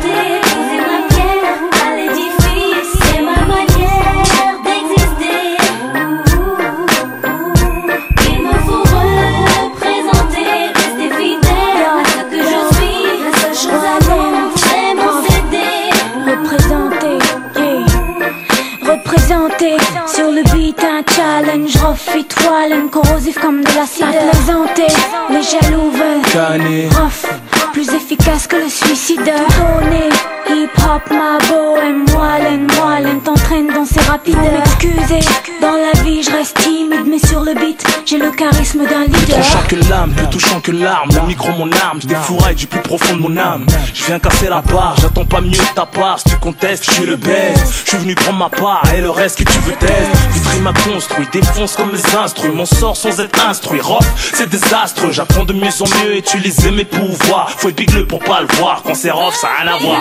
[SPEAKER 12] Sur le beat un challenge, rough it wallen, corrosif comme de l'acide. À plaisanter, les jaloux veulent rough, plus efficace que le suicideur. Tourner, hip hop, ma bohème, moellen, t'entraîne dans ces rapides. M'excuser, dans la vie je reste timide, mais sur le beat j'ai le charisme d'un leader.
[SPEAKER 5] Plus tranchant que l'âme, plus touchant que l'arme. Le micro mon arme, je défouraille du plus profond de mon âme. Je viens casser la barre, j'attends pas mieux de ta part. Si tu contestes, je suis le best. Je suis venu prendre ma part et le reste que tu veux tester. Vitry m'a construit, défonce comme les instruits. Mon sort sans être instruit, rock c'est désastreux. J'apprends de mieux en mieux, utiliser mes pouvoirs. Faut être bigleux pour pas le voir, quand c'est rough ça a rien à voir.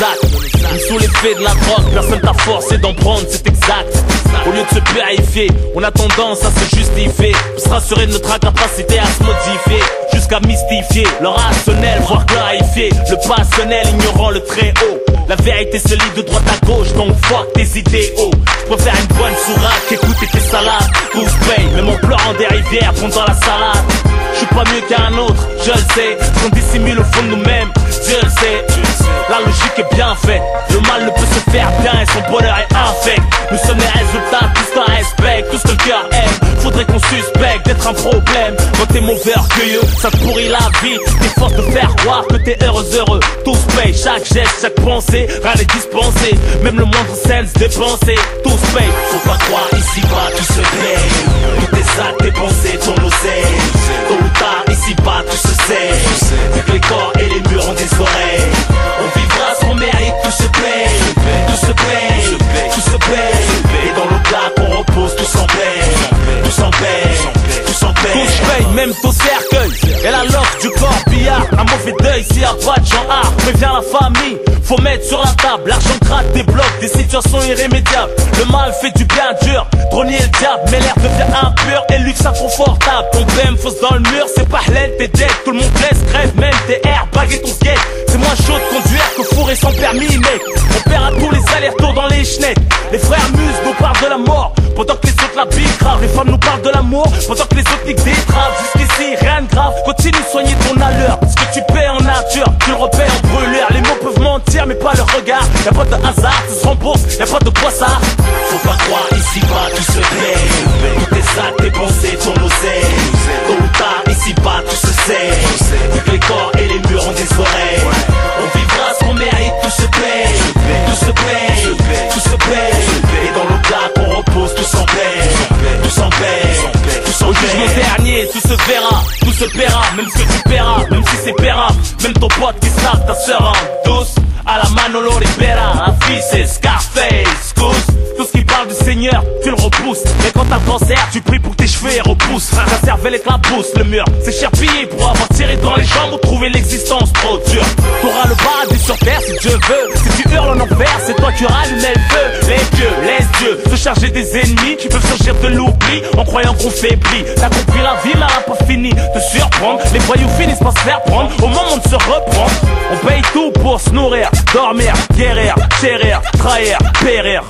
[SPEAKER 5] actes. Sous l'effet de la drogue, personne t'a forcé d'en prendre, c'est exact. Au lieu de se purifier, on a tendance à se justifier, pour se rassurer de notre incapacité à se modifier, jusqu'à mystifier le rationnel, voire clarifier le passionnel, ignorant le très haut. La vérité se lit de droite à gauche, donc fuck tes idéaux. Je préfère une bonne sourate qu'écouter tes salades. Tous payent, même en pleurant des rivières pendant la salade. Je suis pas mieux qu'un autre, je le sais. Qu'on dissimule au fond de nous-mêmes, Dieu le sait. La logique est bien faite, le mal ne peut se faire bien et son bonheur est infect. Nous sommes les résultats, tout ce qu'on respecte, tout ce que le cœur aime. Faudrait qu'on suspecte d'être un problème. Quand t'es mauvais orgueilleux, ça te pourrit la vie. T'es force de faire croire que t'es heureux. Tous payent, chaque geste, chaque pensée, rien n'est dispensé. Même le moindre sens dépensé, tous payent. Faut pas croire ici-bas, tout se paye. Tous tes actes, tes pensées, ton oseille. Tôt ou tard, ici-bas, tout se sait. Vu que les corps et les murs ont des oreilles, on vivra ce qu'on mérite, tout se paye. Tout se paye, tout se paye. Et dans l'au-delà qu'on repose, tout s'en paye. Tout s'en paye, tout s'en paye. Tous payent, même ton cercueil. Et la loque du corps billard, un mauvais deuil s'il y a pas de genre art. Préviens la famille, faut mettre sur la table. L'argent gratte, débloque des situations irrémédiables. Le mal fait du bien dur, trônier le diable. Mais l'air devient impur et luxe inconfortable. Ton blême fausse dans le mur, c'est pas l'aide, t'es dead. Tout le monde laisse, crève, même tes airbags et ton skate. C'est moins chaud de conduire que fourrer sans permis, mec. On perd à tous les allers-retours dans les chenets. Les frères muses nous parlent de la mort, pendant que les autres la bille grave. Les femmes nous parlent de l'amour, pendant que les autres niquent des traves. Jusqu'ici, rien de grave, continue de soigner ton allure. Ce que tu paies en nature, tu le repaies en brûlure. Les mots peuvent mentir, mais pas le regard. Y'a pas de hasard, ça se rembourse, y'a pas de quoi ça. Faut pas croire ici-bas, tout se paye. Tous tes actes, tes pensées, ton oseille. Tôt ou tard, ici-bas, tout se sait. Vu que les corps et les murs ont des oreilles, on vivra ce qu'on mérite, tout se paye. Tout se paye, tout se paye. Et dans l'au-delà qu'on repose, tout s'en paye. Tout s'en paye, tout s'en paye. Au jugement dernier, tout se verra, tout se paiera. Même ce que tu paieras, même si c'est paiera. Même ton pote qui snap ta sœur en douce. À la Manolo Rivera, la fille c'est Scarface, Goose. Tout ce qui parle du Seigneur, tu le repousses. Mais quand t'as le cancer, tu pries pour que tes cheveux repoussent. Ta cervelle éclabousse, le mur c'est cher payé pour avoir tiré dans les jambes ou trouver l'existence trop dure. T'auras le paradis sur terre si Dieu veut. Si tu hurles en enfer, c'est toi qui rallumais le feu. Laisse Dieu se charger des ennemis qui peuvent surgir de l'oubli en croyant qu'on faiblit. T'as compris la vie, mais elle a pas fini de surprendre. Les voyous finissent par se faire prendre au moment de se reprendre. On paye tout pour se nourrir, dormir, guérir, chérir, trahir, périr.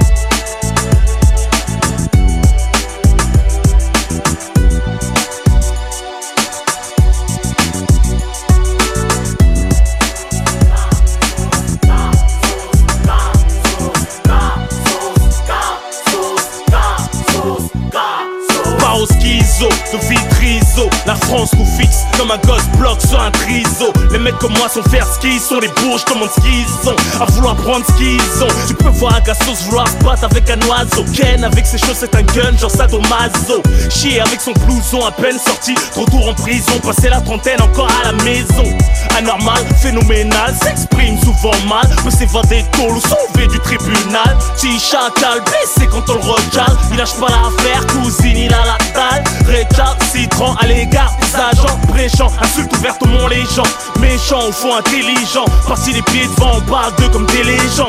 [SPEAKER 5] De vitriso, la France nous fixe comme un gosse bloc sur un triso. Les mecs comme moi sont faire ce qu'ils sont, les bourges demandent ce qu'ils ont, à vouloir prendre ce qu'ils ont. Tu peux voir un gassos vouloir se battre avec un oiseau. Ken avec ses chaussettes un gun, genre sadomaso. Chier avec son blouson à peine sorti, trop tour en prison, passer la trentaine encore à la maison. Anormal, phénoménal, s'exprime souvent mal, peut s'évader tôt ou sauver du tribunal. Petit chacal blessé quand on le recale, il lâche pas l'affaire, cousine il a la dalle. Récalcitrant à l'égard des agents, bréchant, insulte ouverte au mont les gens. Méchant au fond intelligent, parti les pieds devant, on parle d'eux comme des légendes.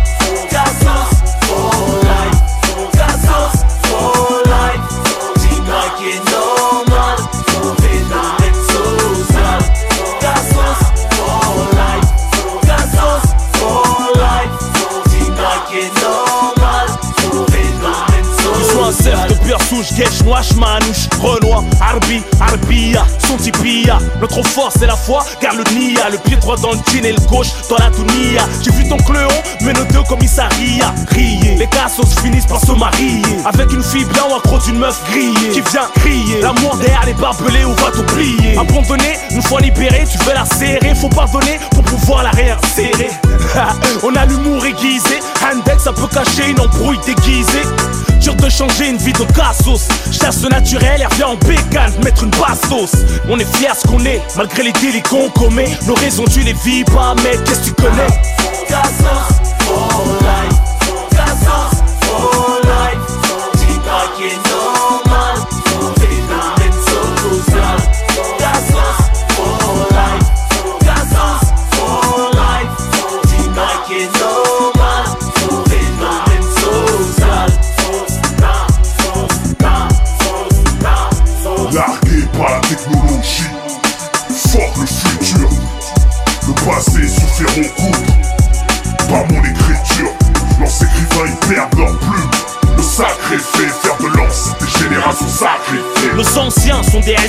[SPEAKER 5] Gassos, for life, Gassos, for life. Dis-moi qui est normal, for phénomène social. Gassos, for life, Gassos, for life. Dis-moi qui est normal, for phénomène social. Surf de pure souche, guèche, noix, manouche, renoir, arbi, arbia, son tipia. Notre force c'est la foi, car le nia, le pied droit dans le jean et le gauche dans la tounia. J'ai vu ton cléon, mais nos deux commissariats crier. Les cassos finissent par se marier avec une fille bien ou accro d'une meuf grillée qui vient crier. L'amour derrière les barbelés, on va t'oublier. Abandonné, une fois libéré, tu veux la serrer. Faut pardonner pour pouvoir la réinsérer. On a l'humour aiguisé, index ça peut cacher une embrouille déguisée. Dur de changer une vie de cassos. Chasse naturel et revient en bécane, mettre une bastos. On est fiers ce qu'on est, malgré les délits qu'on commet. Nos raisons tu les vis pas, mais qu'est-ce que tu connais? Cassos, for life, Cassos, for life. Dis-moi qui est normal, for phénomène social. Cassos, for life, Cassos, for life. Dis-moi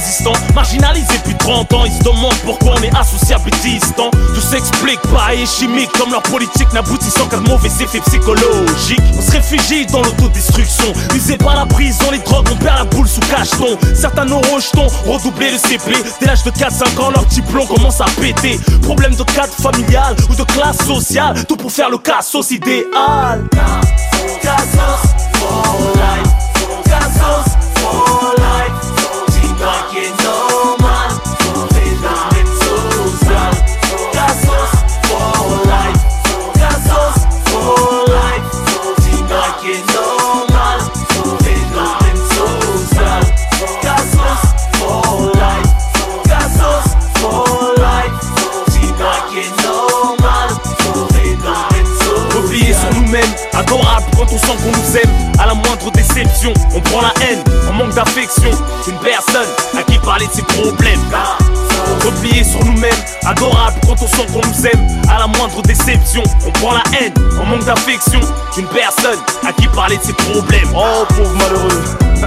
[SPEAKER 5] résistants, marginalisés depuis 30 ans. Ils se demandent pourquoi on est associable et distant. Tout s'explique, pareil et chimique, comme leur politique n'aboutissant qu'à de mauvais effets psychologiques. On se réfugie dans l'autodestruction, usé par la prison, les drogues, on perd la boule sous cacheton. Certains nos rejetons, redoubler le CP. Dès l'âge de 4-5 ans, leur diplôme commence à péter. Problème de cadre familial ou de classe sociale, tout pour faire le cassos idéal. Cassos for life, cassos for life. Dis pas qu'il est normal, for phénomène social. Cassos for life, cassos for life. Dis pas qu'il est normal, for phénomène social. Cassos for life, cassos for life. Dis pas qu'il est normal, for phénomène social. Replier sur nous-mêmes, adorable quand on sent qu'on nous aime. À la moindre déception, on prend la haine, on manque d'affection. Une personne à qui parler de ses problèmes. Replier sur nous-mêmes, adorable quand on sent qu'on nous aime. À la moindre déception, on prend la haine, on manque d'affection. Une personne à qui parler de ses problèmes.
[SPEAKER 13] Oh pauvre malheureux.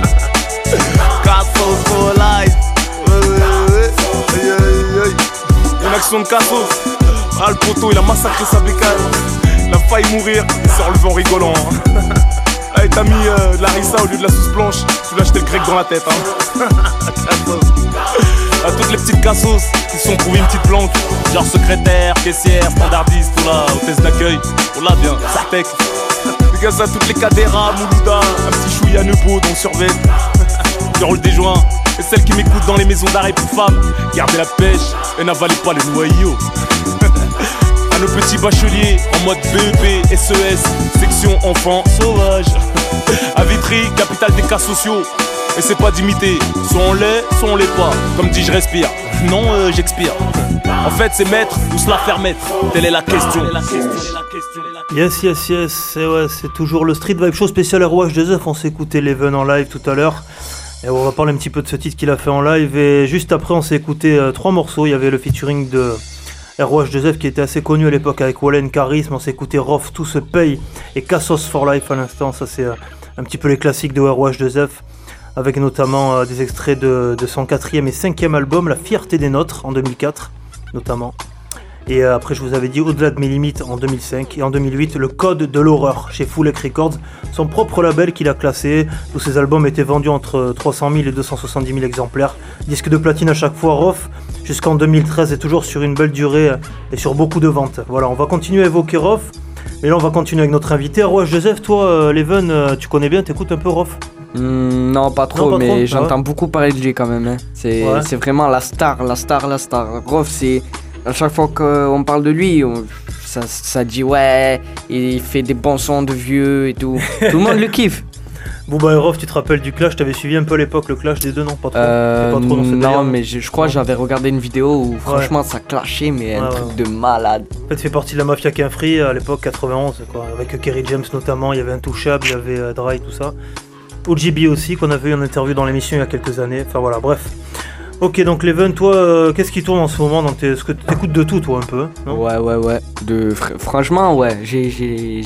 [SPEAKER 13] Cassos for life. Une action de Cassos. Ah le poteau il a massacré sa bécane. Il a failli mourir, il s'est relevé en rigolant. Hey, t'as mis de la rissa au lieu de la sauce blanche. Tu lui as acheté le grec dans la tête. À toutes les petites cassos qui se sont trouvées une petite planque. Genre secrétaire, caissière, standardiste, ou là, hôtesse d'accueil. On l'a bien, Sartec. Dégaze à toutes les cadéras, Moulouda. Un petit chouïa Nebo dans le survêt. Qui roule des joints. Et celles qui m'écoutent dans les maisons d'arrêt pour femmes. Gardez la pêche et n'avalez pas les noyaux. À nos petits bacheliers en mode BEP, SES, section enfants sauvages. À Vitry, capitale des cas sociaux. Et c'est pas d'imiter, soit on l'est, soit on l'est pas. Comme dit je respire, non j'expire. En fait c'est mettre ou se la faire mettre. Telle est la question.
[SPEAKER 2] Yes, et ouais, c'est toujours le Street Vibe Show spécial ROH Joseph. On s'est écouté Leven en live tout à l'heure. Et on va parler un petit peu de ce titre qu'il a fait en live. Et juste après on s'est écouté 3 morceaux. Il y avait le featuring de ROH Joseph qui était assez connu à l'époque avec Wallen Charisme. On s'est écouté Rof, Tout se paye et Cassos for Life à l'instant. Ça c'est un petit peu les classiques de ROH Joseph, avec notamment des extraits de son 4e et 5e album, La Fierté des Nôtres, en 2004 notamment. Et après je vous avais dit Au-delà de mes limites en 2005, et en 2008 Le Code de l'horreur chez Full X Records, son propre label qu'il a classé. Tous ses albums étaient vendus entre 300 000 et 270 000 exemplaires, disque de platine à chaque fois, Rof, jusqu'en 2013, et toujours sur une belle durée et sur beaucoup de ventes. Voilà, on va continuer à évoquer Rof, mais là on va continuer avec notre invité. ROH Joseph, toi Leven, tu connais bien, t'écoutes un peu Rof?
[SPEAKER 10] Non, pas trop, mais trop. J'entends beaucoup parler de lui quand même. Hein. C'est vraiment la star. Rof, c'est... À chaque fois qu'on parle de lui, ça dit ouais, il fait des bons sons de vieux et tout. Tout le monde le kiffe.
[SPEAKER 2] Bon bah Rof, tu te rappelles du Clash? T'avais suivi un peu à l'époque le Clash des deux, non? Pas trop, pas trop dans cette
[SPEAKER 10] non, mais je crois que j'avais regardé une vidéo où franchement ça clashait, mais un truc de malade.
[SPEAKER 2] En fait, il fait partie de la mafia Quinfree à l'époque 91, quoi. Avec Kerry James notamment, il y avait Intouchable, il y avait Dry, tout ça. OGB aussi, qu'on avait eu en interview dans l'émission il y a quelques années. Enfin voilà, bref. Ok, donc Leven, toi, qu'est-ce qui tourne en ce moment dans Est-ce que tu écoutes de tout, toi, un peu, non?
[SPEAKER 10] Ouais. Franchement, ouais, j'ai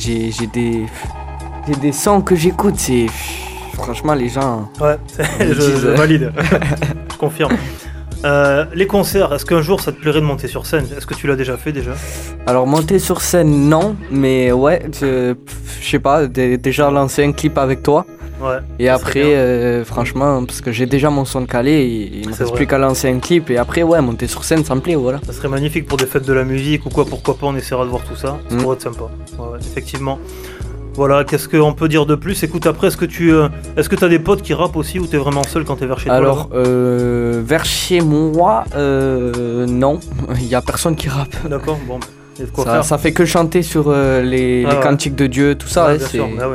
[SPEAKER 10] des sons que j'écoute, c'est... Franchement, les gens...
[SPEAKER 2] Ouais, je valide, je confirme. Les concerts, est-ce qu'un jour ça te plairait de monter sur scène? Est-ce que tu l'as déjà fait déjà?
[SPEAKER 10] Alors monter sur scène, non, mais ouais, je sais pas, déjà lancer un clip avec toi.
[SPEAKER 2] Ouais,
[SPEAKER 10] et après, franchement, parce que j'ai déjà mon son calé, et il me reste plus qu'à lancer un clip, et après, ouais, monter sur scène, ça me plaît, voilà.
[SPEAKER 2] Ça serait magnifique pour des fêtes de la musique ou quoi, pourquoi pas, on essaiera de voir tout ça, ça pourrait être sympa. Ouais, effectivement. Voilà, qu'est-ce qu'on peut dire de plus? Écoute, après, est-ce que t'as des potes qui rappent aussi, ou t'es vraiment seul quand t'es vers chez toi?
[SPEAKER 10] Alors, vers chez moi, non, il y a personne qui rappe.
[SPEAKER 2] D'accord, bon, il y a de quoi faire.
[SPEAKER 10] Ça fait que chanter sur les cantiques de Dieu, tout ça.
[SPEAKER 2] Ouais, bien sûr, bah ouais.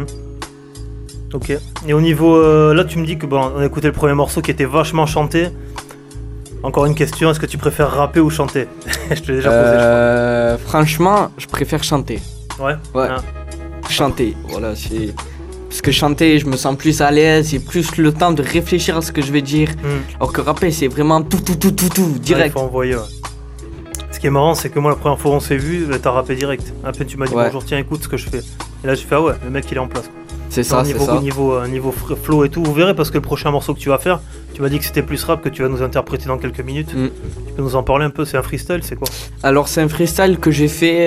[SPEAKER 2] Ok, et au niveau, là tu me dis que bon, on a écouté le premier morceau qui était vachement chanté. Encore une question, est-ce que tu préfères rapper ou chanter? Je te l'ai déjà posé, je crois.
[SPEAKER 10] Franchement, je préfère chanter.
[SPEAKER 2] Ouais.
[SPEAKER 10] Chanter, voilà, c'est... Parce que chanter, je me sens plus à l'aise, j'ai plus le temps de réfléchir à ce que je vais dire. Alors que rapper, c'est vraiment tout, direct.
[SPEAKER 2] Il faut envoyer, ouais. Ce qui est marrant, c'est que moi, la première fois où on s'est vu, t'as rappé direct. À peine tu m'as dit bonjour, tiens, écoute ce que je fais. Et là, j'ai fait, ah ouais, le mec, il est en place, quoi.
[SPEAKER 10] C'est ça, c'est ça.
[SPEAKER 2] Niveau flow et tout, vous verrez parce que le prochain morceau que tu vas faire, tu m'as dit que c'était plus rap que tu vas nous interpréter dans quelques minutes. Tu peux nous en parler un peu, c'est un freestyle, c'est quoi?
[SPEAKER 10] Alors c'est un freestyle que j'ai fait...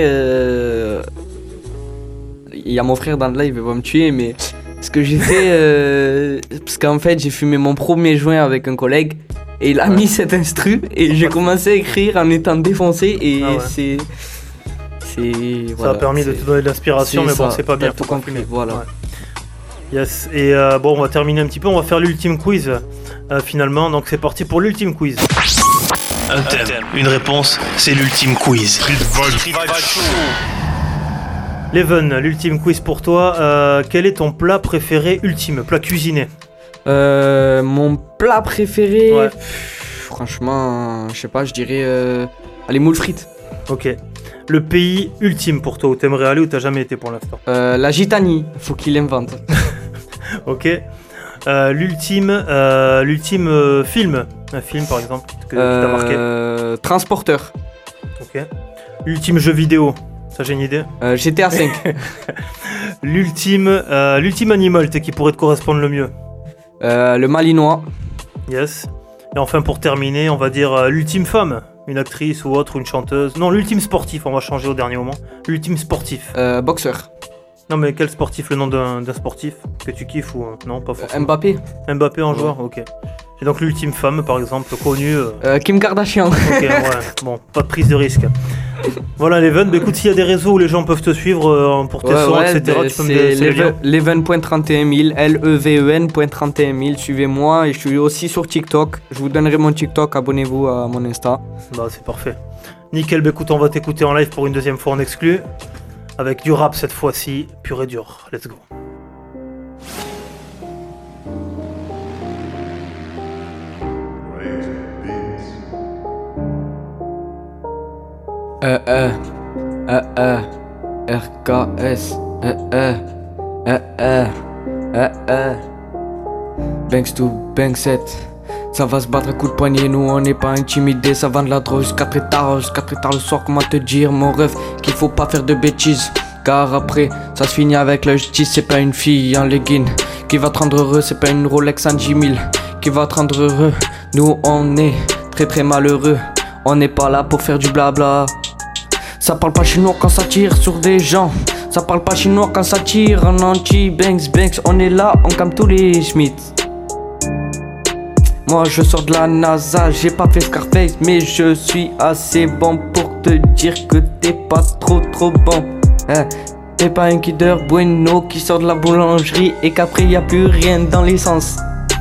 [SPEAKER 10] Il y a mon frère dans le live, il va me tuer, mais ce que j'ai fait... parce qu'en fait j'ai fumé mon premier joint avec un collègue et il a mis cet instru et j'ai commencé à écrire en étant défoncé et c'est...
[SPEAKER 2] Ça a permis de te donner de l'inspiration, mais bon, c'est pas bien.
[SPEAKER 10] Tout compris, voilà.
[SPEAKER 2] Ouais. Yes, et bon, on va terminer un petit peu, on va faire l'ultime quiz finalement, donc c'est parti pour l'ultime quiz.
[SPEAKER 14] Un thème, une réponse, c'est l'ultime quiz.
[SPEAKER 2] Leven, l'ultime quiz pour toi, quel est ton plat préféré ultime, plat cuisiné?
[SPEAKER 10] Mon plat préféré, franchement, je sais pas, je dirais les moules frites.
[SPEAKER 2] Ok. Le pays ultime pour toi, où t'aimerais aller, où t'as jamais été pour l'instant?
[SPEAKER 10] La Gitanie, faut qu'il l'invente.
[SPEAKER 2] Ok. L'ultime film, un film par exemple, qui t'a marqué?
[SPEAKER 10] Transporteur.
[SPEAKER 2] Ok. L'ultime jeu vidéo, ça j'ai une idée?
[SPEAKER 10] GTA 5.
[SPEAKER 2] L'ultime animal qui pourrait te correspondre le mieux?
[SPEAKER 10] Le malinois.
[SPEAKER 2] Yes. Et enfin pour terminer, on va dire l'ultime femme. Une actrice ou autre, une chanteuse. Non, l'ultime sportif, on va changer au dernier moment. L'ultime sportif.
[SPEAKER 10] Boxeur.
[SPEAKER 2] Non, mais quel sportif? Le nom d'un sportif que tu kiffes ou non, pas forcément.
[SPEAKER 10] Mbappé.
[SPEAKER 2] Mbappé en joueur, ok. Et donc l'ultime femme, par exemple, connue.
[SPEAKER 10] Kim Kardashian.
[SPEAKER 2] Ok, ouais. Bon, pas de prise de risque. Voilà, Leven. Bah, écoute, s'il y a des réseaux où les gens peuvent te suivre pour tes sons, etc., tu peux me dire.
[SPEAKER 10] C'est Leven.31000, Leven.31000. Suivez-moi et je suis aussi sur TikTok. Je vous donnerai mon TikTok, abonnez-vous à mon Insta.
[SPEAKER 2] Bah, c'est parfait. Nickel, bah, écoute, on va t'écouter en live pour une deuxième fois en exclu. Avec du rap cette fois-ci, pur et dur. Let's go.
[SPEAKER 10] RKS. Banks to Bankset. Ça va se battre à coups de poignet, nous on n'est pas intimidés. Ça vend de la drogue jusqu'à très tard le soir. Comment te dire mon rêve qu'il faut pas faire de bêtises, car après ça se finit avec la justice. C'est pas une fille en legging qui va te rendre heureux, c'est pas une Rolex en 10 000 qui va te rendre heureux. Nous on est très très malheureux, on n'est pas là pour faire du blabla. Ça parle pas chinois quand ça tire sur des gens. Ça parle pas chinois quand ça tire en anti-banks. On est là, on calme tous les Schmitz. Moi je sors de la NASA, j'ai pas fait Scarface, mais je suis assez bon pour te dire que t'es pas trop bon. T'es pas un Kinder Bueno qui sort de la boulangerie et qu'après y a plus rien dans l'essence.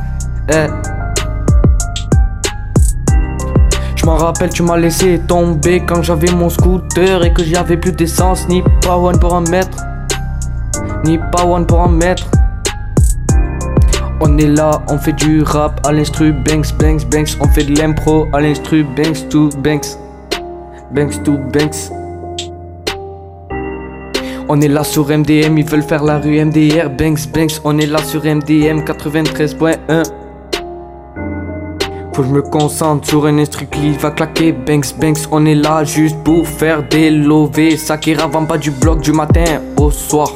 [SPEAKER 10] Je m'en rappelle, tu m'as laissé tomber quand j'avais mon scooter et que j'y avais plus d'essence. Ni pas one pour en mettre, ni pas one pour en mettre. On est là, on fait du rap à l'instru Banks. On fait de l'impro à l'instru Banks to Banks. On est là sur MDM, ils veulent faire la rue MDR. Banks, on est là sur MDM 93.1. Faut que je me concentre sur un instru qui va claquer. Banks, on est là juste pour faire des lovés. Sakira vend pas du bloc du matin au soir.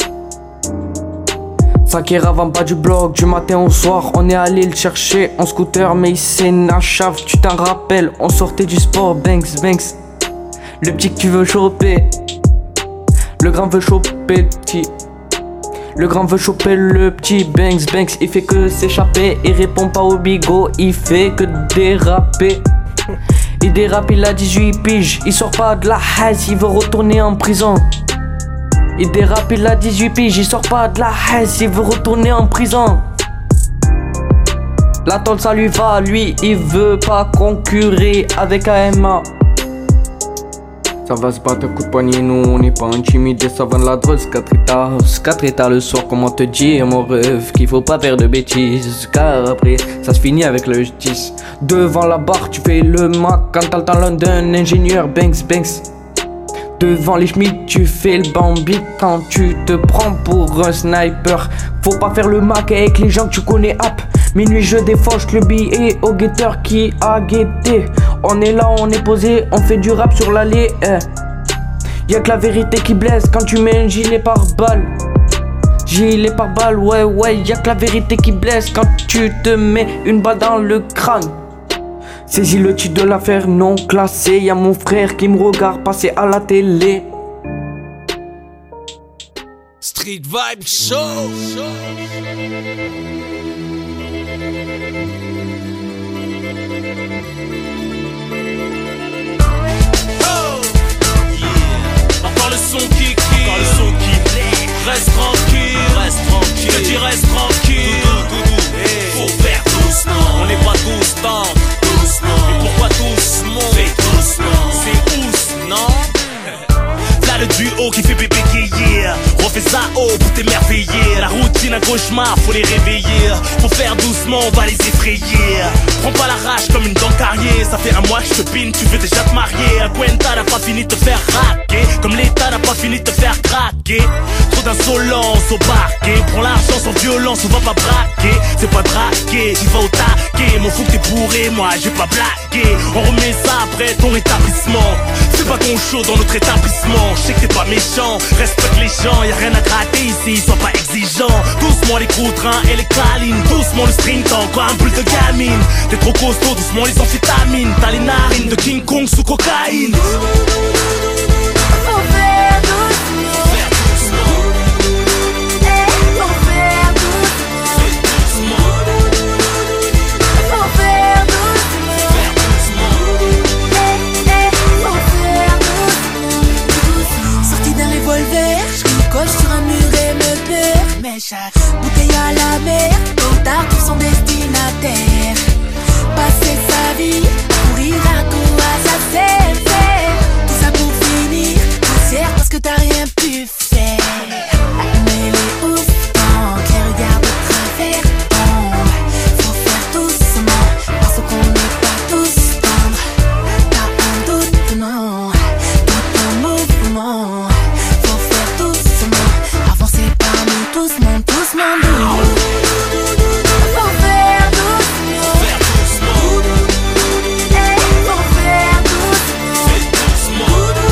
[SPEAKER 10] Sakira vend pas du bloc du matin au soir. On est allé le chercher en scooter mais il s'est nachave. Tu t'en rappelles, on sortait du sport. Banks, le petit que tu veux choper. Le grand veut choper le petit. Le grand veut choper le petit. Banks, il fait que s'échapper. Il répond pas au bigot, il fait que déraper. Il dérape, il a 18 piges. Il sort pas de la haise, il veut retourner en prison. Il dérape, il a 18 piges. Il sort pas de la haise, il veut retourner en prison. La tôle ça lui va, lui il veut pas concurrer avec AMA. Ça va se battre à coups de poignet, nous on n'est pas intimidés. Ça vend de la drogue, 4 états le soir. Comment te dire mon rêve qu'il faut pas faire de bêtises, car après ça se finit avec la justice. Devant la barre tu fais le Mac quand t'as le talent d'un ingénieur. Banks. Devant les Schmitt tu fais le Bambi quand tu te prends pour un sniper. Faut pas faire le Mac avec les gens que tu connais app. Minuit je défauche le billet au guetteur qui a guetté. On est là, on est posé, on fait du rap sur l'allée. Y'a que la vérité qui blesse quand tu mets un gilet par balle.
[SPEAKER 11] Gilet par balle, ouais, y'a que la vérité qui blesse quand tu te mets une balle dans le crâne. Saisis le titre de l'affaire non classée, y'a mon frère qui me regarde passer à la télé.
[SPEAKER 4] Street Vibe Show.
[SPEAKER 5] Encore le son qui reste tranquille, je te dis reste tranquille. Faut faire doucement, on n'est pas tous tendres. Et pourquoi doucement? Fais doucement, c'est ous, non? Là le duo qui fait bébé yeah. Refais ça haut pour t'émerveiller. La routine un cauchemar, faut les réveiller. Faut faire doucement, on va les effrayer. Prends pas la rage comme une dent carrière. Ça fait un mois que je te pine, tu veux déjà te marier. Un Cuenta n'a pas fini de te faire raquer, comme l'État n'a pas fini de te faire craquer. Trop d'insolence au parquet. Prends l'argent sans violence, on va pas braquer. C'est pas draguer, j'y vais au taquet. M'en fous que t'es bourré, moi j'ai pas blagué. On remet ça après ton rétablissement. C'est pas ton show dans notre établissement. Je sais que t'es pas méchant, respecte les gens. Y'a rien à gratter ici, sois pas exigeant. Doucement les coups-trains et les câlines. Doucement le string, t'as encore un boule de gamine. T'es trop costaud, doucement les amphétamines. T'as les narines de King Kong sous cocaïne.
[SPEAKER 6] Colle sur un mur et me perd. Mais chaque bouteille à la mer, tôt ou tard trouve son destinataire. Passer sa vie, courir à quoi ça sert. Tout ça pour finir, poussière parce que t'as rien pu faire. Mais les ouf, tant qu'elle regarde de travers. Faut faire doucement, parce qu'on n'est pas tous tendres. T'as un doute, non, tout un mouvement. Doucement, doucement, faut faire doucement. Faut faire doucement.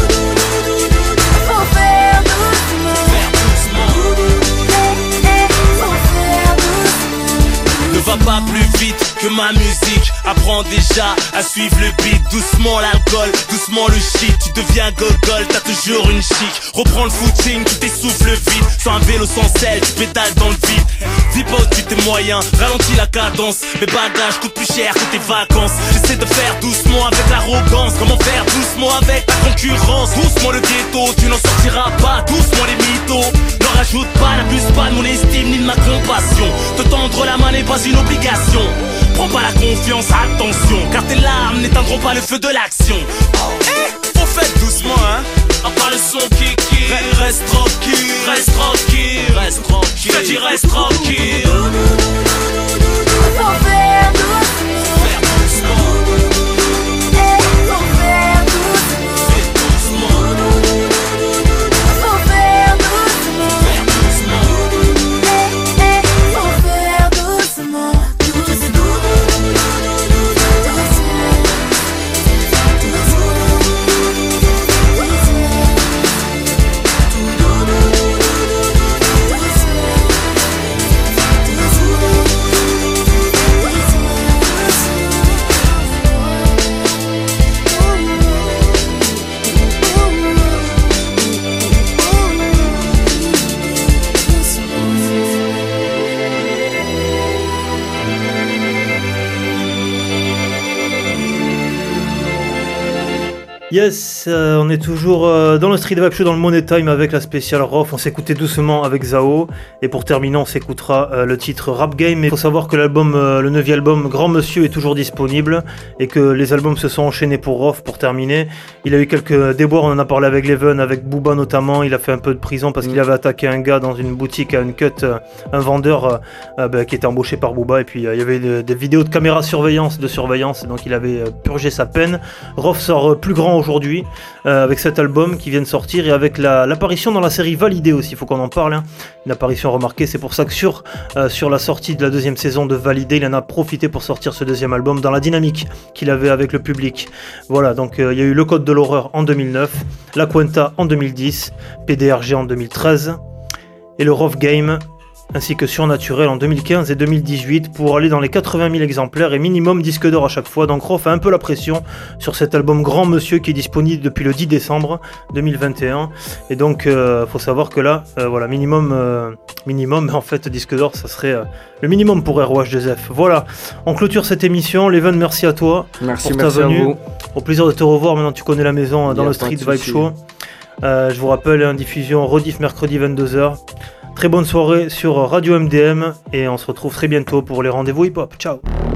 [SPEAKER 6] Faut faire doucement. Faut faire doucement.
[SPEAKER 5] Ne va pas plus vite que ma musique. Apprends déjà à suivre le beat. Doucement l'alcool, doucement le shit. Tu deviens gogol, t'as toujours une chic. Reprends le footing, tu t'essouffles vite. Sans un vélo sans selle, tu pédales dans le vide. Dis pas au-dessus tes moyens, ralentis la cadence. Mes bagages coûtent plus cher que tes vacances. J'essaie de faire doucement avec l'arrogance. Comment faire doucement avec la concurrence? Doucement le ghetto, tu n'en sortiras pas. Doucement les mythos, ne rajoute pas, n'abuse pas de mon estime ni de ma compassion. Te tendre la main n'est pas une obligation. Prends pas la confiance, attention, car tes larmes n'éteindront pas le feu de l'action. Faut faire doucement, hein. À part le son qui reste tranquille, reste tranquille, reste tranquille. Je te dis reste tranquille.
[SPEAKER 6] Faut faire doucement.
[SPEAKER 5] Faire doucement.
[SPEAKER 6] Faut faire doucement. Faut faire doucement. Faut faire doucement.
[SPEAKER 2] Yes, on est toujours dans le Street Vibe Show, dans le Money Time avec la spéciale Rof. On s'écoutait doucement avec Zao. Et pour terminer, on s'écoutera le titre Rap Game. Il faut savoir que l'album, le 9e album, Grand Monsieur, est toujours disponible. Et que les albums se sont enchaînés pour Rof. Pour terminer, il a eu quelques déboires. On en a parlé avec Leven, avec Booba notamment. Il a fait un peu de prison parce qu'il avait attaqué un gars dans une boutique à une cut, un vendeur qui était embauché par Booba. Et puis il y avait des vidéos de caméra de surveillance. Donc il avait purgé sa peine. Rof sort plus grand aujourd'hui avec cet album qui vient de sortir et avec l'apparition dans la série Validé aussi, il faut qu'on en parle, hein. Une apparition remarquée, c'est pour ça que sur la sortie de la deuxième saison de Validé, il en a profité pour sortir ce deuxième album dans la dynamique qu'il avait avec le public. Voilà, donc il y a eu Le Code de l'Horreur en 2009, La Cuenta en 2010, PDRG en 2013. et le Rough Game, ainsi que Surnaturel en 2015 et 2018 pour aller dans les 80 000 exemplaires et minimum disque d'or à chaque fois. Donc Rough a un peu la pression sur cet album Grand Monsieur qui est disponible depuis le 10 décembre 2021. Et donc faut savoir que là, voilà, minimum en fait disque d'or, ça serait le minimum pour ROH2F. Voilà, on clôture cette émission. Leven, merci à toi pour ta venue. À vous. Au plaisir de te revoir, maintenant tu connais la maison dans le Street Vibe Show. Je vous rappelle, diffusion rediff mercredi 22h. Très bonne soirée sur Radio MDM et on se retrouve très bientôt pour les rendez-vous hip-hop. Ciao.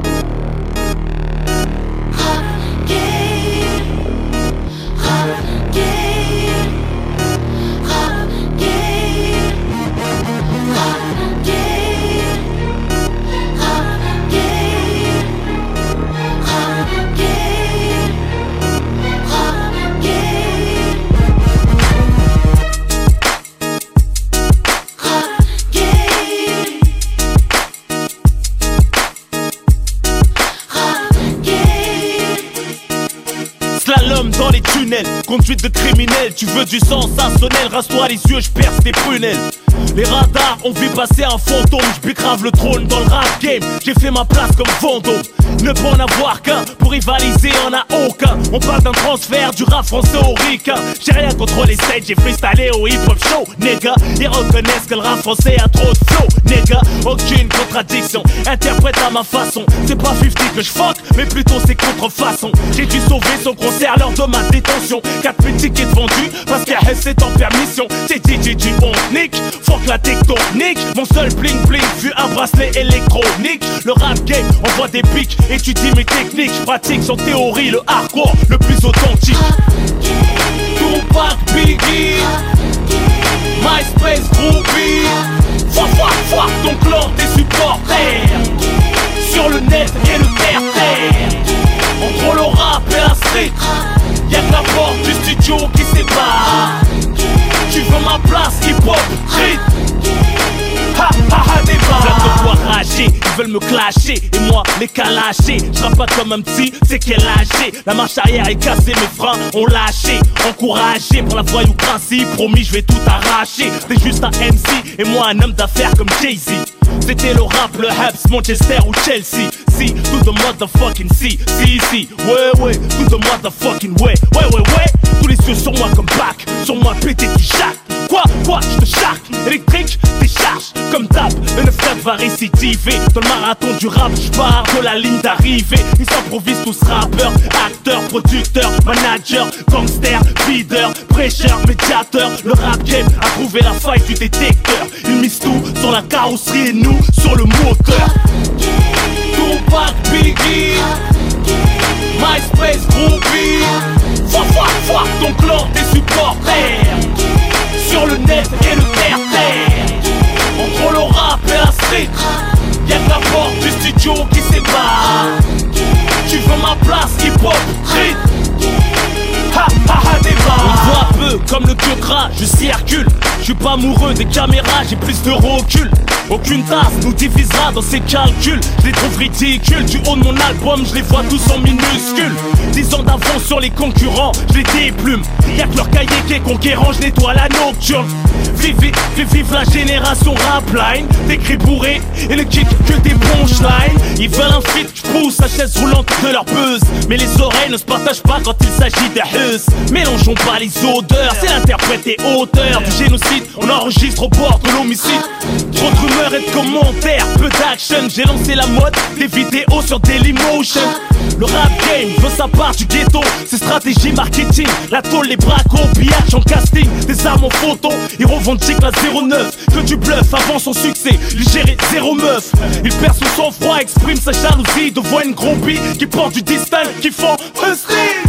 [SPEAKER 7] Dans les tunnels, conduite de criminel. Tu veux du sensationnel, rase-toi les yeux, je perce tes prunelles. Les radars ont vu passer un fantôme. J'bécrave le trône dans le rap game. J'ai fait ma place comme Vendôme. Ne peut en avoir qu'un, pour rivaliser y'en a aucun. On parle d'un transfert du rap français au ricain. J'ai rien contre les stages, j'ai freestylé au hip-hop show. Nigga, ils reconnaissent que le rap français a trop de flow. Nigga, aucune contradiction, interprète à ma façon. C'est pas 50 que je fuck, mais plutôt c'est contrefaçon. J'ai dû sauver son concert lors de ma détention. 4000 tickets vendus, parce qu'à Hess c'est en permission. C'est DJ, on nique, fuck la tectonique. Mon seul bling bling fut un bracelet électronique. Le rap game envoie des pics, étudie mes techniques. J'pratique sans théorie le hardcore le plus authentique. Tupac, Biggie, MySpace, Groupie. Fuck ton clan, tes supporters. Sur le net et le terre-terre. Entre le rap et la street, y'a que la porte du studio qui sépare. Tu veux ma place, hip-hop, street. Ha ha ha, débat. Ils doivent rager, ils veulent me clasher et moi les calacher. J'rappe pas comme un petit, c'est qu'elle lâché. La marche arrière est cassée, mes freins ont lâché. Encouragé par la voyou principe, promis je vais tout arracher. T'es juste un MC et moi un homme d'affaires comme Jay-Z. C'était le rap, le Habs, Manchester ou Chelsea. Si, to the motherfucking si, ouais, to the motherfucking way. Ouais, tous les yeux sur moi comme back, sur moi pété du jack. Quoi, je te charque, électrique, décharge. Comme d'hab, le 9-4 va récidiver. Dans le marathon du rap, j'pars de la ligne d'arrivée. Ils s'improvisent tous rappeurs, acteurs, producteurs, managers, gangsters, leaders, prêcheurs, médiateurs. Le rap game a trouvé la faille du détecteur. Ils misent tout sur la carrosserie et nous sur le moteur. Tupac, Biggie, MySpace, Groupie. Fuck ton clan, tes supporters. Sur le net et le terre-terre. Entre le rap et la street, y'a que la porte du studio qui sépare. Tu veux ma place, hip-hop, street. Ha ha ha, débat. On voit peu comme le dieu gras, je circule. Je suis pas amoureux des caméras, j'ai plus de recul. Aucune tasse nous divisera dans ces calculs. Je les trouve ridicules, du haut de mon album, je les vois tous en minuscules. 10 ans d'avance sur les concurrents, je les déplume. Y'a que leur cahier qui est conquérant, je nettoie la nocturne. Vive la génération rapline. Des cris bourrés et le kick que des punchlines. Ils veulent un feat, j'pousse la chaise roulante de leur buzz. Mais les oreilles ne se partagent pas quand il s'agit des hus. Mélangeons pas les odeurs, c'est l'interprète et auteur du génocide. On enregistre au bord de l'homicide. Trop de rumeurs et de commentaires, peu d'action. J'ai lancé la mode des vidéos sur Dailymotion. Le rap game veut sa part du ghetto. C'est stratégie marketing, la tôle, les bracos, pillage en casting. Des armes en photo, ils revendiquent la 09. Que du bluff avant son succès, lui gérer 0 meuf. Il perd son sang-froid, exprime sa jalousie devant une groupie qui porte du distinct, qui font un style.